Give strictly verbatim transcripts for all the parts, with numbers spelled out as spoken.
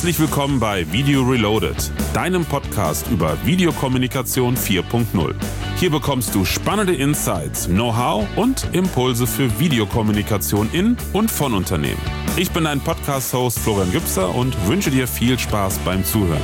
Herzlich willkommen bei Video Reloaded, deinem Podcast über Videokommunikation vier Punkt null. Hier bekommst du spannende Insights, Know-how und Impulse für Videokommunikation in und von Unternehmen. Ich bin dein Podcast-Host Florian Gübser und wünsche dir viel Spaß beim Zuhören.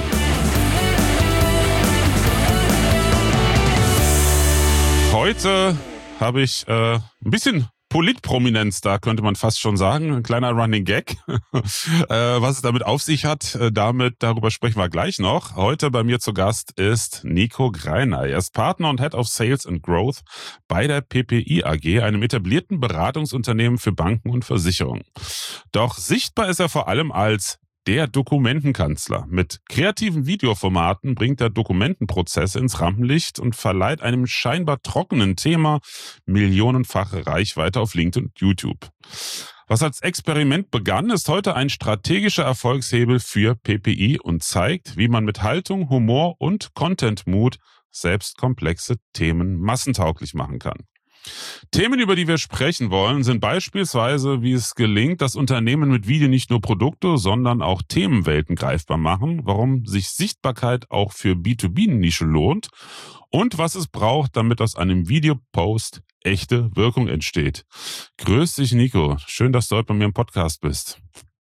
Heute habe ich äh, ein bisschen Politprominenz da, könnte man fast schon sagen. Ein kleiner Running Gag. äh, was es damit auf sich hat, äh, damit darüber sprechen wir gleich noch. Heute bei mir zu Gast ist Nico Greiner. Er ist Partner und Head of Sales and Growth bei der P P I A G, einem etablierten Beratungsunternehmen für Banken und Versicherungen. Doch sichtbar ist er vor allem als der Dokumentenkanzler. Mit kreativen Videoformaten bringt er Dokumentenprozesse ins Rampenlicht und verleiht einem scheinbar trockenen Thema millionenfache Reichweite auf LinkedIn und YouTube. Was als Experiment begann, ist heute ein strategischer Erfolgshebel für P P I und zeigt, wie man mit Haltung, Humor und Content-Mut selbst komplexe Themen massentauglich machen kann. Themen, über die wir sprechen wollen, sind beispielsweise, wie es gelingt, dass Unternehmen mit Video nicht nur Produkte, sondern auch Themenwelten greifbar machen, warum sich Sichtbarkeit auch für B zwei B-Nische lohnt und was es braucht, damit aus einem Videopost echte Wirkung entsteht. Grüß dich, Nico. Schön, dass du heute bei mir im Podcast bist.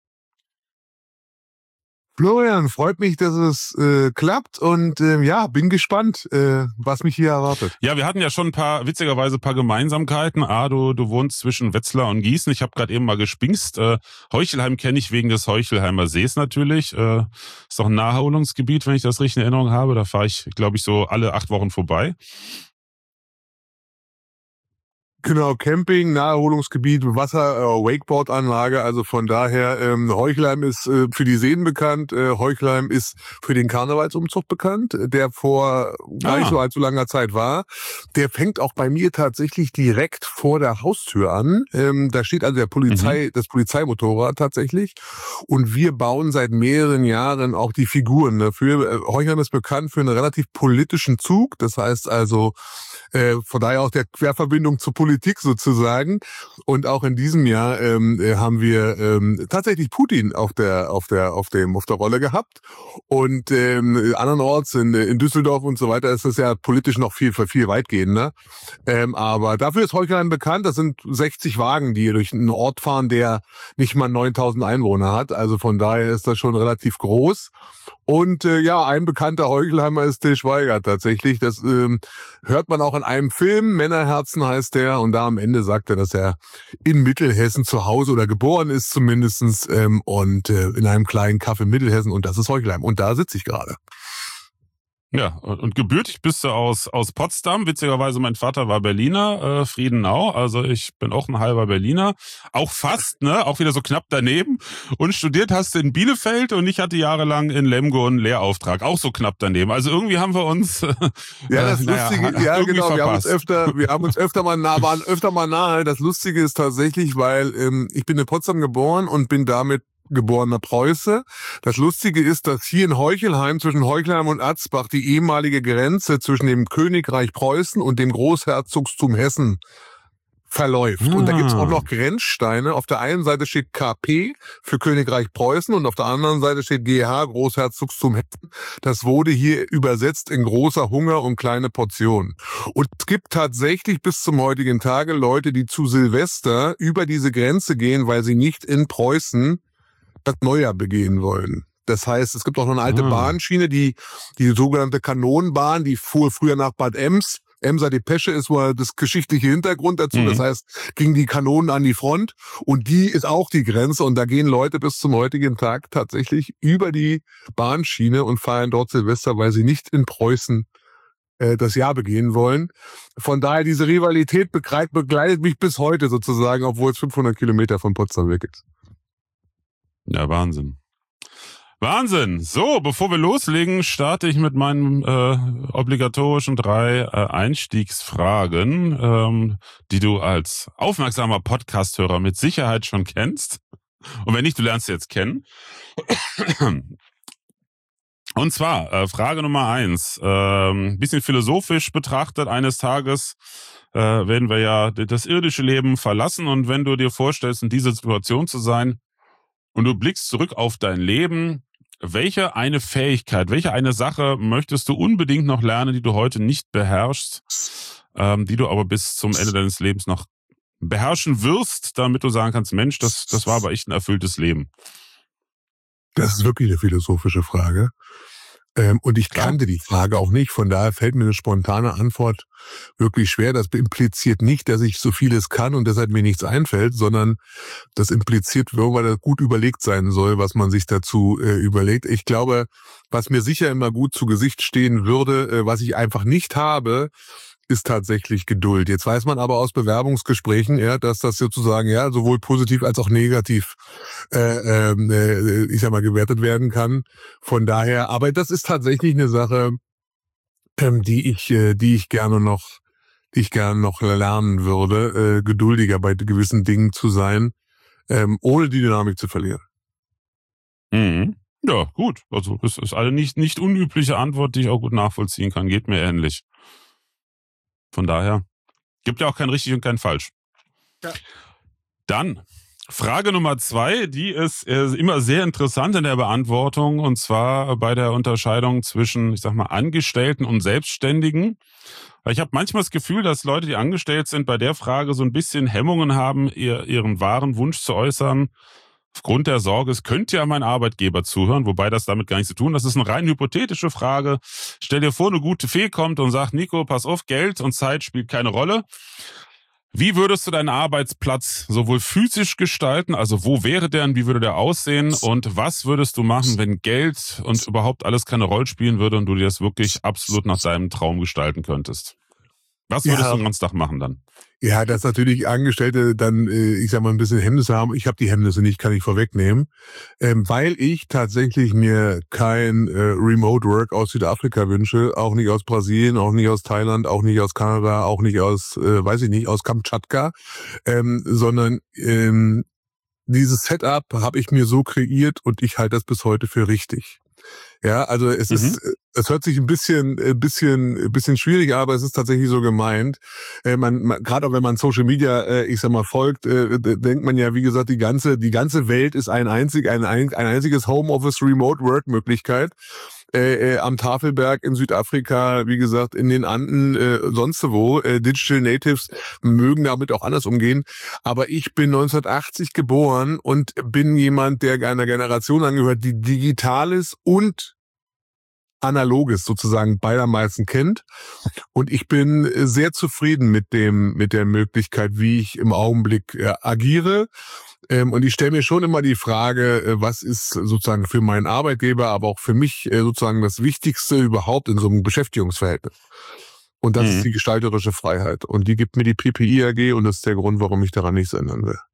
Florian, freut mich, dass es äh, klappt und äh, ja, bin gespannt, äh, was mich hier erwartet. Ja, wir hatten ja schon ein paar, witzigerweise ein paar Gemeinsamkeiten. Ah, du, du wohnst zwischen Wetzlar und Gießen. Ich habe gerade eben mal gespingst. Äh, Heuchelheim kenne ich wegen des Heuchelheimer Sees natürlich. Äh, ist doch ein Naherholungsgebiet, wenn ich das richtig in Erinnerung habe. Da fahre ich, glaube ich, so alle acht Wochen vorbei. Genau, Camping, Naherholungsgebiet, Wasser, äh, Wakeboard-Anlage, also von daher, ähm, Heuchelheim ist äh, für die Seen bekannt, äh, Heuchelheim ist für den Karnevalsumzug bekannt, der vor gar nicht Ah. so allzu langer Zeit war. Der fängt auch bei mir tatsächlich direkt vor der Haustür an. Ähm, da steht also der Polizei, Mhm. das Polizeimotorrad tatsächlich. Und wir bauen seit mehreren Jahren auch die Figuren dafür. Äh, Heuchelheim ist bekannt für einen relativ politischen Zug, das heißt also, Äh, von daher auch der Querverbindung zur Politik sozusagen. Und auch in diesem Jahr ähm, äh, haben wir ähm, tatsächlich Putin auf der auf der auf dem auf der Rolle gehabt. Und ähm, andernorts in, in Düsseldorf und so weiter ist das ja politisch noch viel viel weitgehender. Ähm, aber dafür ist Heuchelheim bekannt. Das sind sechzig Wagen, die durch einen Ort fahren, der nicht mal neuntausend Einwohner hat. Also von daher ist das schon relativ groß. Und äh, ja, ein bekannter Heuchelheimer ist Til Schweiger tatsächlich. Das ähm, hört man auch in einem Film, Männerherzen heißt der. Und da am Ende sagt er, dass er in Mittelhessen zu Hause oder geboren ist zumindestens ähm, und äh, in einem kleinen Kaff in Mittelhessen. Und das ist Heuchelheim. Und da sitze ich gerade. Ja, und, und gebürtig bist du aus aus Potsdam. Witzigerweise, mein Vater war Berliner, äh, Friedenau. Also ich bin auch ein halber Berliner. Auch fast, ne? Auch wieder so knapp daneben. Und studiert hast du in Bielefeld und ich hatte jahrelang in Lemgo einen Lehrauftrag. Auch so knapp daneben. Also irgendwie haben wir uns äh, Ja, das naja, Lustige, ja irgendwie genau, wir haben uns verpasst. öfter, wir haben uns öfter mal nah, waren öfter mal nahe. Das Lustige ist tatsächlich, weil ähm, ich bin in Potsdam geboren und bin damit geborener Preuße. Das Lustige ist, dass hier in Heuchelheim zwischen Heuchelheim und Atzbach die ehemalige Grenze zwischen dem Königreich Preußen und dem Großherzogstum Hessen verläuft. Ah. Und da gibt's auch noch Grenzsteine. Auf der einen Seite steht K P für Königreich Preußen und auf der anderen Seite steht G H, Großherzogstum Hessen. Das wurde hier übersetzt in großer Hunger und kleine Portionen. Und es gibt tatsächlich bis zum heutigen Tage Leute, die zu Silvester über diese Grenze gehen, weil sie nicht in Preußen das Neujahr begehen wollen. Das heißt, es gibt auch noch eine alte Ah. Bahnschiene, die die sogenannte Kanonenbahn, die fuhr früher nach Bad Ems. Emser Depesche ist wohl das geschichtliche Hintergrund dazu. Mhm. Das heißt, gingen die Kanonen an die Front und die ist auch die Grenze und da gehen Leute bis zum heutigen Tag tatsächlich über die Bahnschiene und feiern dort Silvester, weil sie nicht in Preußen äh, das Jahr begehen wollen. Von daher, diese Rivalität begleitet, begleitet mich bis heute sozusagen, obwohl es fünfhundert Kilometer von Potsdam weg ist. Ja, Wahnsinn. Wahnsinn. So, bevor wir loslegen, starte ich mit meinen äh, obligatorischen drei äh, Einstiegsfragen, ähm, die du als aufmerksamer Podcast-Hörer mit Sicherheit schon kennst. Und wenn nicht, du lernst sie jetzt kennen. Und zwar, äh, Frage Nummer eins, ähm, bisschen philosophisch betrachtet, eines Tages äh, werden wir ja das irdische Leben verlassen und wenn du dir vorstellst, in dieser Situation zu sein, und du blickst zurück auf dein Leben, welche eine Fähigkeit, welche eine Sache möchtest du unbedingt noch lernen, die du heute nicht beherrschst, ähm, die du aber bis zum Ende deines Lebens noch beherrschen wirst, damit du sagen kannst, Mensch, das, das war aber echt ein erfülltes Leben? Das ist wirklich eine philosophische Frage. Ähm, und ich Klar. kannte die Frage auch nicht, von daher fällt mir eine spontane Antwort wirklich schwer. Das impliziert nicht, dass ich so vieles kann und deshalb mir nichts einfällt, sondern das impliziert, weil das gut überlegt sein soll, was man sich dazu äh, überlegt. Ich glaube, was mir sicher immer gut zu Gesicht stehen würde, äh, was ich einfach nicht habe, ist tatsächlich Geduld. Jetzt weiß man aber aus Bewerbungsgesprächen, ja, dass das sozusagen ja sowohl positiv als auch negativ, äh, äh, ich sag mal, gewertet werden kann. Von daher, aber das ist tatsächlich eine Sache, ähm, die ich, äh, die ich gerne noch, die ich gerne noch lernen würde, äh, geduldiger bei gewissen Dingen zu sein, ähm, ohne die Dynamik zu verlieren. Mhm. Ja, gut. Also es ist eine nicht nicht unübliche Antwort, die ich auch gut nachvollziehen kann. Geht mir ähnlich. Von daher gibt ja auch kein richtig und kein falsch. Ja. Dann Frage Nummer zwei, die ist äh, immer sehr interessant in der Beantwortung, und zwar bei der Unterscheidung zwischen, ich sag mal, Angestellten und Selbstständigen. Weil ich habe manchmal das Gefühl, dass Leute, die angestellt sind, bei der Frage so ein bisschen Hemmungen haben, ihr, ihren wahren Wunsch zu äußern. Aufgrund der Sorge, es könnte ja mein Arbeitgeber zuhören, wobei das damit gar nichts zu tun. Das ist eine rein hypothetische Frage. Stell dir vor, eine gute Fee kommt und sagt, Nico, pass auf, Geld und Zeit spielt keine Rolle. Wie würdest du deinen Arbeitsplatz sowohl physisch gestalten, also wo wäre der und wie würde der aussehen, und was würdest du machen, wenn Geld und überhaupt alles keine Rolle spielen würde und du dir das wirklich absolut nach deinem Traum gestalten könntest? Was würdest Ja. du den ganzen Tag machen dann? Ja, dass natürlich Angestellte dann, äh, ich sag mal, ein bisschen Hemmnisse haben. Ich habe die Hemmnisse nicht, kann ich vorwegnehmen, ähm, weil ich tatsächlich mir kein äh, Remote Work aus Südafrika wünsche, auch nicht aus Brasilien, auch nicht aus Thailand, auch nicht aus Kanada, auch nicht aus, äh, weiß ich nicht, aus Kamtschatka, ähm, sondern ähm, dieses Setup habe ich mir so kreiert und ich halte das bis heute für richtig. Ja, also es Mhm. ist, es hört sich ein bisschen, ein bisschen, ein bisschen schwierig, aber es ist tatsächlich so gemeint. Äh, man, man gerade auch wenn man Social Media, äh, ich sag mal, folgt, äh, denkt man ja, wie gesagt, die ganze, die ganze Welt ist ein einzig, ein, ein einziges Homeoffice Remote Work Möglichkeit. Äh, äh, am Tafelberg in Südafrika, wie gesagt, in den Anden, äh, sonst wo. Äh, Digital Natives mögen damit auch anders umgehen. Aber ich bin neunzehnhundertachtzig geboren und bin jemand, der einer Generation angehört, die Digitales und Analoges sozusagen beidermaßen kennt. Und ich bin sehr zufrieden mit dem, mit der Möglichkeit, wie ich im Augenblick äh, agiere. Ähm, und ich stelle mir schon immer die Frage, äh, was ist sozusagen für meinen Arbeitgeber, aber auch für mich äh, sozusagen das Wichtigste überhaupt in so einem Beschäftigungsverhältnis. Und das Mhm. ist die gestalterische Freiheit. Und die gibt mir die P P I A G und das ist der Grund, warum ich daran nichts ändern will.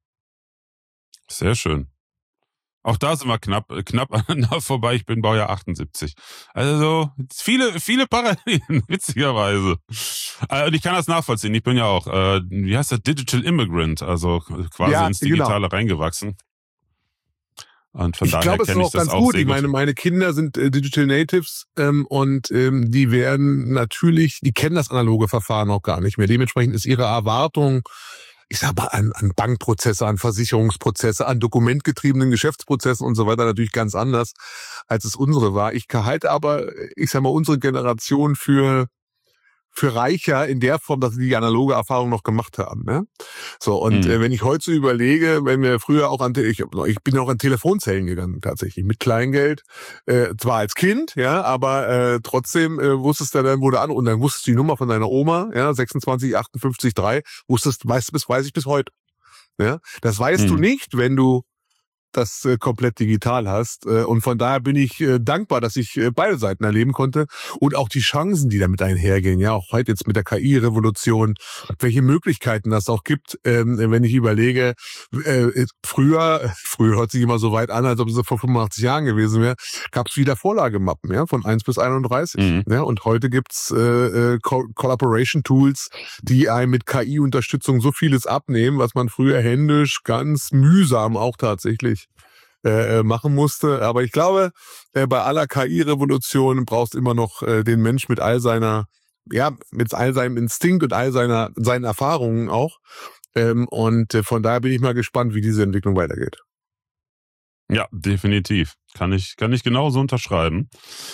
Sehr schön. Auch da sind wir knapp, knapp aneinander vorbei. Ich bin Baujahr achtundsiebzig. Also viele, viele Parallelen, witzigerweise. Äh, Und ich kann das nachvollziehen. Ich bin ja auch, äh, wie heißt das, Digital Immigrant, also quasi Ja, ins genau. Digitale reingewachsen. Und von Ich daher glaube, es ist kenne ich auch das ganz auch gut. sehr Ich gut. meine, meine Kinder sind äh, Digital Natives ähm, und ähm, die werden natürlich, die kennen das analoge Verfahren auch gar nicht mehr. Dementsprechend ist ihre Erwartung, ich sag mal, an, an Bankprozesse, an Versicherungsprozesse, an dokumentgetriebenen Geschäftsprozessen und so weiter natürlich ganz anders, als es unsere war. Ich halte aber, ich sag mal, unsere Generation für für reicher in der Form, dass sie die analoge Erfahrung noch gemacht haben. Ne? So, und Mhm. äh, wenn ich heute so überlege, wenn wir früher auch an, ich, ich bin auch an Telefonzellen gegangen tatsächlich, mit Kleingeld, äh, zwar als Kind, ja, aber äh, trotzdem äh, wusstest du dann, wo du an, und dann wusstest du die Nummer von deiner Oma, ja, sechsundzwanzig achtundfünfzig drei, wusstest, weißt du, bis weiß ich bis heute. Ja? Das weißt du Mhm. nicht, wenn du das äh, komplett digital hast. Äh, und von daher bin ich äh, dankbar, dass ich äh, beide Seiten erleben konnte und auch die Chancen, die damit einhergehen. Ja, auch heute jetzt mit der K I-Revolution, welche Möglichkeiten das auch gibt. Ähm, wenn ich überlege, äh, früher, früher hört sich immer so weit an, als ob es vor fünfundachtzig Jahren gewesen wäre, gab es wieder Vorlagemappen, ja, von eins bis einunddreißig. Mhm. Ja, und heute gibt's äh, Co- Collaboration-Tools, die einem mit K I-Unterstützung so vieles abnehmen, was man früher händisch ganz mühsam auch tatsächlich äh, machen musste. Aber ich glaube, äh, bei aller K I-Revolution brauchst immer noch äh, den Mensch mit all seiner, ja, mit all seinem Instinkt und all seiner seinen Erfahrungen auch. Ähm, und äh, von daher bin ich mal gespannt, wie diese Entwicklung weitergeht. Ja, definitiv. Kann ich, kann ich genauso unterschreiben.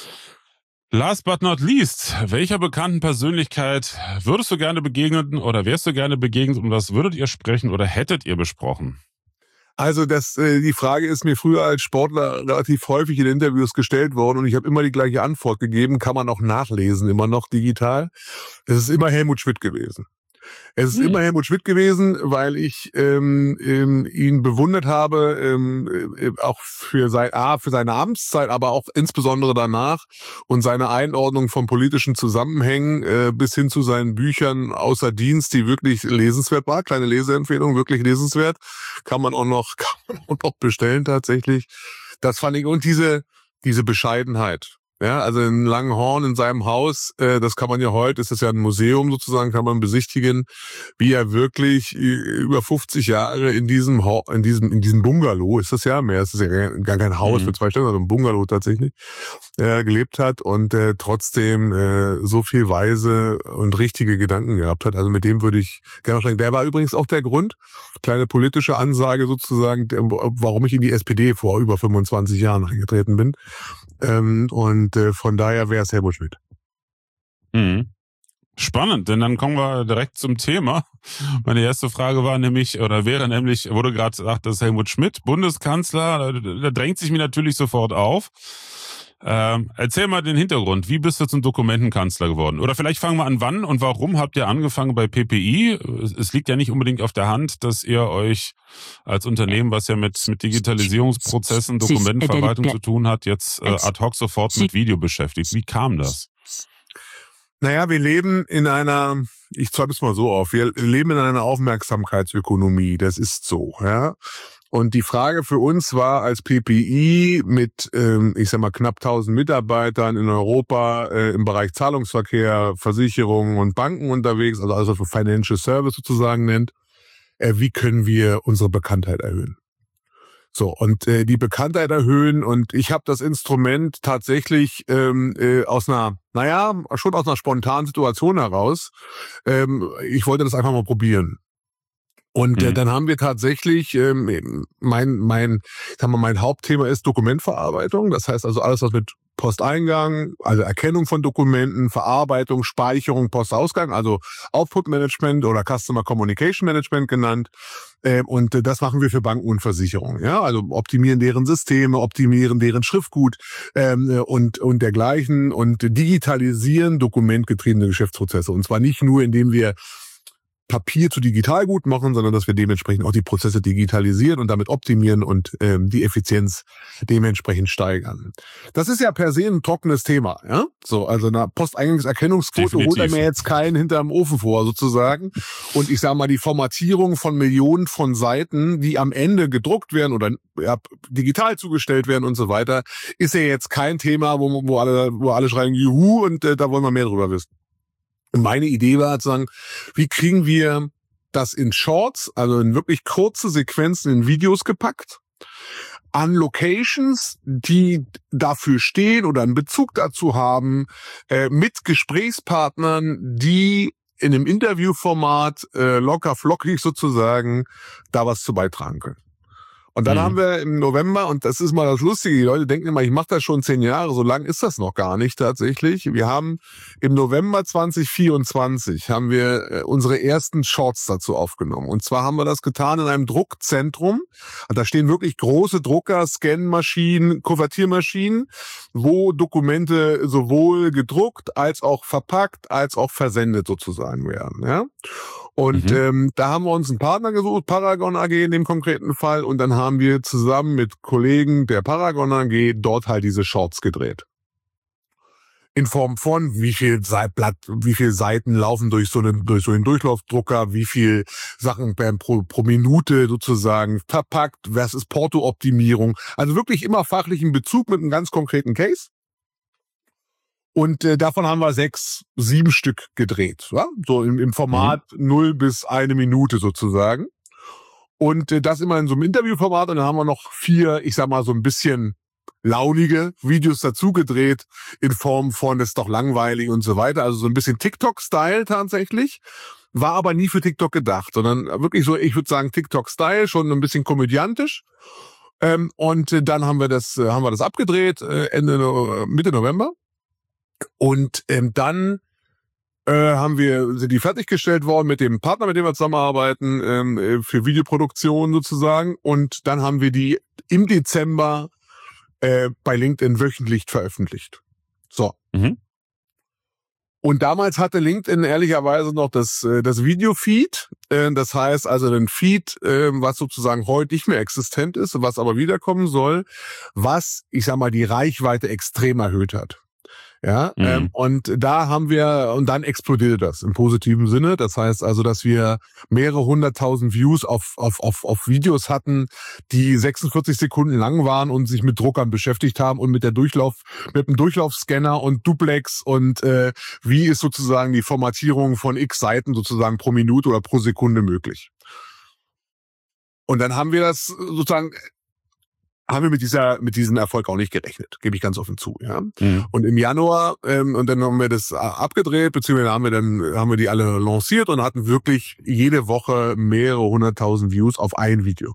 Last but not least, welcher bekannten Persönlichkeit würdest du gerne begegnen oder wärst du gerne begegnet und was würdet ihr sprechen oder hättet ihr besprochen? Also das, äh, die Frage ist mir früher als Sportler relativ häufig in Interviews gestellt worden und ich habe immer die gleiche Antwort gegeben, kann man auch nachlesen, immer noch digital. Es ist immer Helmut Schmidt gewesen. Es ist hm. immer Helmut Schmidt gewesen, weil ich ähm, ähm, ihn bewundert habe, ähm, äh, auch für sein, A, für seine Amtszeit, aber auch insbesondere danach und seine Einordnung von politischen Zusammenhängen äh, bis hin zu seinen Büchern außer Dienst, die wirklich lesenswert war. Kleine Leseempfehlung, wirklich lesenswert. Kann man auch noch, kann man auch noch bestellen tatsächlich. Das fand ich, und diese, diese Bescheidenheit. Ja, also in Langenhorn in seinem Haus, äh, das kann man ja heute, ist das ja ein Museum sozusagen, kann man besichtigen, wie er wirklich über fünfzig Jahre in diesem in diesem in diesem Bungalow, ist das ja mehr, ist das ja gar kein Haus mhm. mit zwei Ständen, sondern ein Bungalow tatsächlich, äh, gelebt hat und äh, trotzdem äh, so viel weise und richtige Gedanken gehabt hat. Also mit dem würde ich gerne sprechen. Der war übrigens auch der Grund, kleine politische Ansage sozusagen, warum ich in die S P D vor über fünfundzwanzig Jahren eingetreten bin. Ähm, und äh, von daher wäre es Helmut Schmidt. Mhm. Spannend, denn dann kommen wir direkt zum Thema. Meine erste Frage war nämlich, oder wäre nämlich, wurde gerade gesagt, das ist Helmut Schmidt, Bundeskanzler, da, da drängt sich mir natürlich sofort auf. Ähm, erzähl mal den Hintergrund. Wie bist du zum Dokumentenkanzler geworden? Oder vielleicht fangen wir an, wann und warum habt ihr angefangen bei P P I? Es liegt ja nicht unbedingt auf der Hand, dass ihr euch als Unternehmen, was ja mit, mit Digitalisierungsprozessen, Dokumentenverwaltung zu tun hat, jetzt äh, ad hoc sofort mit Video beschäftigt. Wie kam das? Naja, wir leben in einer, ich schreibe es mal so auf, wir leben in einer Aufmerksamkeitsökonomie. Das ist so, ja. Und die Frage für uns war als P P I mit, ähm, ich sag mal, knapp tausend Mitarbeitern in Europa äh, im Bereich Zahlungsverkehr, Versicherungen und Banken unterwegs, also alles, was man Financial Service sozusagen nennt, äh, wie können wir unsere Bekanntheit erhöhen? So, und äh, die Bekanntheit erhöhen und ich habe das Instrument tatsächlich ähm, äh, aus einer, naja, schon aus einer spontanen Situation heraus. Ähm, ich wollte das einfach mal probieren. Und äh, mhm. dann haben wir tatsächlich, ähm, mein, mein, ich sag mal, mein Hauptthema ist Dokumentverarbeitung. Das heißt also alles, was mit Posteingang, also Erkennung von Dokumenten, Verarbeitung, Speicherung, Postausgang, also Output Management oder Customer Communication Management genannt. Ähm, und äh, das machen wir für Banken und Versicherungen. Ja, also optimieren deren Systeme, optimieren deren Schriftgut ähm, und und dergleichen und digitalisieren dokumentgetriebene Geschäftsprozesse. Und zwar nicht nur, indem wir Papier zu Digitalgut machen, sondern dass wir dementsprechend auch die Prozesse digitalisieren und damit optimieren und ähm, die Effizienz dementsprechend steigern. Das ist ja per se ein trockenes Thema, ja. So, also eine Posteingangserkennungsquote holt einem jetzt keinen hinterm Ofen vor, sozusagen. Und ich sage mal, die Formatierung von Millionen von Seiten, die am Ende gedruckt werden oder ja, digital zugestellt werden und so weiter, ist ja jetzt kein Thema, wo, wo alle, wo alle schreien, juhu, und äh, da wollen wir mehr drüber wissen. Und meine Idee war zu sagen, wie kriegen wir das in Shorts, also in wirklich kurze Sequenzen in Videos gepackt, an Locations, die dafür stehen oder einen Bezug dazu haben, äh, mit Gesprächspartnern, die in einem Interviewformat äh, locker flockig sozusagen da was zu beitragen können. Und dann mhm. haben wir im November, und das ist mal das Lustige, die Leute denken immer, ich mache das schon zehn Jahre, so lang ist das noch gar nicht tatsächlich. Wir haben im November zwanzig vierundzwanzig haben wir unsere ersten Shorts dazu aufgenommen. Und zwar haben wir das getan in einem Druckzentrum. Da stehen wirklich große Drucker, Scanmaschinen, Kuvertiermaschinen, wo Dokumente sowohl gedruckt als auch verpackt als auch versendet sozusagen werden. Ja. Und mhm. ähm, da haben wir uns einen Partner gesucht, Paragon A G in dem konkreten Fall. Und dann haben wir zusammen mit Kollegen der Paragon A G dort halt diese Shorts gedreht. In Form von, wie viel Blatt, wie viel Seiten laufen durch so einen, durch so einen Durchlaufdrucker, wie viel Sachen pro, pro Minute sozusagen verpackt, was ist Porto-Optimierung. Also wirklich immer fachlichen Bezug mit einem ganz konkreten Case. Und äh, davon haben wir sechs, sieben Stück gedreht, ja? So im, im Format mhm. null bis eine Minute sozusagen. Und äh, das immer in so einem Interviewformat. Und dann haben wir noch vier, ich sag mal, so ein bisschen launige Videos dazu gedreht in Form von, das ist doch langweilig und so weiter. Also so ein bisschen TikTok-Style tatsächlich. War aber nie für TikTok gedacht, sondern wirklich so, ich würde sagen, TikTok-Style, schon ein bisschen komödiantisch. Ähm, und äh, dann haben wir das, äh, haben wir das abgedreht, äh, Ende, No- Mitte November. Und ähm, dann äh, haben wir, sind die fertiggestellt worden mit dem Partner, mit dem wir zusammenarbeiten, ähm, äh, für Videoproduktion sozusagen. Und dann haben wir die im Dezember äh, bei LinkedIn wöchentlich veröffentlicht. So. Mhm. Und damals hatte LinkedIn ehrlicherweise noch das, äh, das Video-Feed. Äh, das heißt also ein Feed, äh, was sozusagen heute nicht mehr existent ist, was aber wiederkommen soll, was, ich sag mal, die Reichweite extrem erhöht hat. Ja, Mhm. ähm, und da haben wir, und dann explodierte das im positiven Sinne. Das heißt also, dass wir mehrere hunderttausend Views auf, auf, auf, auf Videos hatten, die sechsundvierzig Sekunden lang waren und sich mit Druckern beschäftigt haben und mit der Durchlauf, mit dem Durchlaufscanner und Duplex und äh, wie ist sozusagen die Formatierung von X Seiten sozusagen pro Minute oder pro Sekunde möglich. Und dann haben wir das sozusagen haben wir mit dieser mit diesem Erfolg auch nicht gerechnet, gebe ich ganz offen zu, ja. Mhm. Und im Januar ähm, und dann haben wir das abgedreht, beziehungsweise haben wir dann haben wir die alle lanciert und hatten wirklich jede Woche mehrere hunderttausend Views auf ein Video.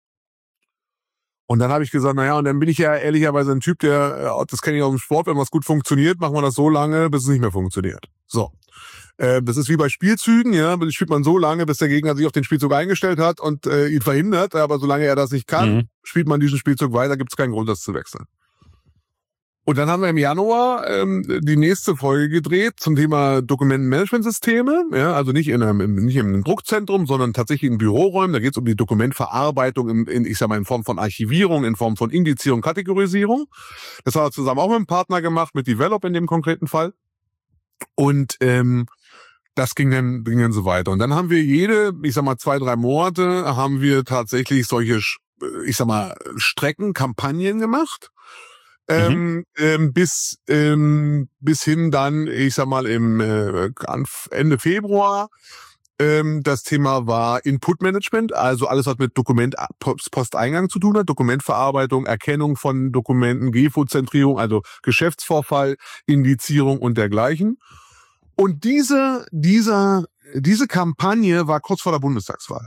Und dann habe ich gesagt, naja, und dann bin ich ja ehrlicherweise ein Typ, der, das kenne ich aus dem Sport, wenn was gut funktioniert, machen wir das so lange, bis es nicht mehr funktioniert. So. Äh, das ist wie bei Spielzügen, ja, das spielt man so lange, bis der Gegner sich auf den Spielzug eingestellt hat und äh, ihn verhindert, aber solange er das nicht kann, Mhm. spielt man diesen Spielzug weiter, gibt es keinen Grund, das zu wechseln. Und dann haben wir im Januar ähm, die nächste Folge gedreht zum Thema Dokumentenmanagementsysteme, ja, also nicht in einem nicht im Druckzentrum, sondern tatsächlich in Büroräumen. Da geht es um die Dokumentverarbeitung in, in, ich sag mal, in Form von Archivierung, in Form von Indizierung, Kategorisierung. Das haben wir zusammen auch mit einem Partner gemacht, mit Develop in dem konkreten Fall. Und ähm, das ging dann, ging dann so weiter. Und dann haben wir jede, ich sag mal, zwei, drei Monate haben wir tatsächlich solche, ich sag mal, Streckenkampagnen gemacht. Ähm, ähm, bis ähm, bis hin dann, ich sag mal, im äh, Ende Februar. Ähm, das Thema war Input-Management, also alles, was mit Dokument Posteingang zu tun hat, Dokumentverarbeitung, Erkennung von Dokumenten, G E F O-Zentrierung, also Geschäftsvorfall, Indizierung und dergleichen. Und diese, dieser, diese Kampagne war kurz vor der Bundestagswahl.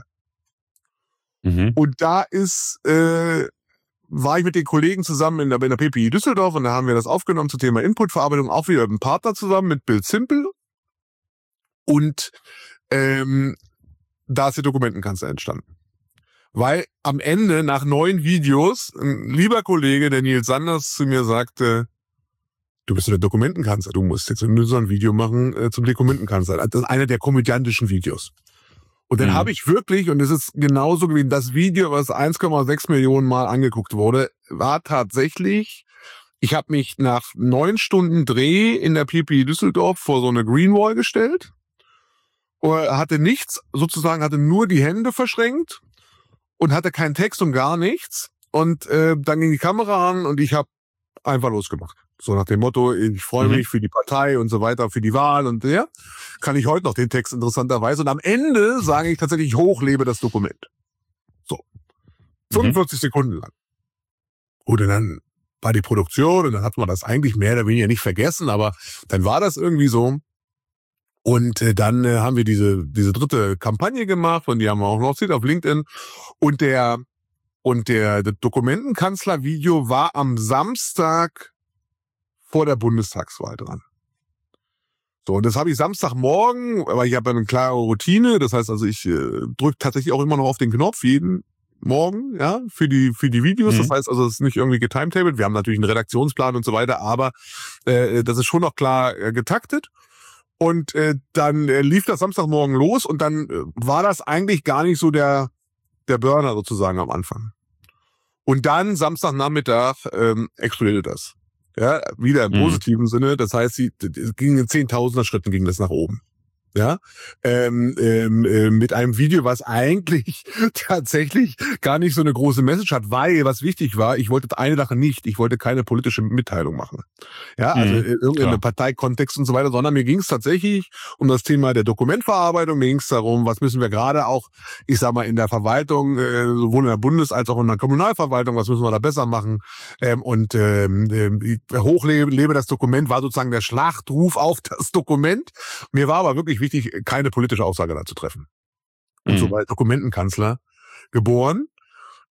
Mhm. Und da ist, äh, war ich mit den Kollegen zusammen in der, in der P P I Düsseldorf und da haben wir das aufgenommen zum Thema Inputverarbeitung, auch wieder mit einem Partner zusammen, mit Build Simple. Und ähm, da ist die Dokumentenkanzler entstanden. Weil am Ende, nach neun Videos, ein lieber Kollege, der Nils Sanders, zu mir sagte, du bist der Dokumentenkanzler, du musst jetzt nur so ein Video machen äh, zum Dokumentenkanzler. Das ist einer der komödiantischen Videos. Und dann Mhm. habe ich wirklich, und es ist genauso gewesen, das Video, was eins Komma sechs Millionen Mal angeguckt wurde, war tatsächlich, ich habe mich nach neun Stunden Dreh in der P P I Düsseldorf vor so eine Greenwall gestellt, hatte nichts, sozusagen hatte nur die Hände verschränkt und hatte keinen Text und gar nichts. Und äh, dann ging die Kamera an und ich habe einfach losgemacht. So nach dem Motto, ich freue Mhm. mich für die Partei und so weiter, für die Wahl und ja, kann ich heute noch den Text interessanterweise. Und am Ende sage ich tatsächlich, ich hochlebe das Dokument. So. fünfundvierzig Sekunden lang. Gut, und dann war die Produktion und dann hat man das eigentlich mehr oder weniger nicht vergessen, aber dann war das irgendwie so. Und äh, dann äh, haben wir diese diese dritte Kampagne gemacht und die haben wir auch noch auf LinkedIn. Und der und der, der Dokumentenkanzler-Video war am Samstag vor der Bundestagswahl dran. So, und das habe ich Samstagmorgen, weil ich habe eine klare Routine. Das heißt also, ich äh, drücke tatsächlich auch immer noch auf den Knopf jeden Morgen, ja, für die für die Videos. Mhm. Das heißt also, es ist nicht irgendwie getimetabled. Wir haben natürlich einen Redaktionsplan und so weiter, aber äh, das ist schon noch klar äh, getaktet. Und äh, dann äh, lief das Samstagmorgen los und dann äh, war das eigentlich gar nicht so der der Burner sozusagen am Anfang. Und dann Samstagnachmittag ähm, explodierte das. Ja, wieder im Mhm. positiven Sinne. Das heißt, sie es ging in zehntausender Schritten ging das nach oben. Ja, ähm, ähm, äh, mit einem Video, was eigentlich tatsächlich gar nicht so eine große Message hat, weil was wichtig war, ich wollte eine Sache nicht, ich wollte keine politische Mitteilung machen. Ja, also Mhm. äh, irgendeine Klar. Parteikontext und so weiter, sondern mir ging es tatsächlich um das Thema der Dokumentverarbeitung, mir ging es darum, was müssen wir gerade auch, ich sag mal, in der Verwaltung, äh, sowohl in der Bundes- als auch in der Kommunalverwaltung, was müssen wir da besser machen? Ähm, und ähm, äh, hochlebe lebe das Dokument war sozusagen der Schlachtruf auf das Dokument. Mir war aber wirklich wichtig, keine politische Aussage da zu treffen. Und so Mhm. war Dokumentenkanzler geboren.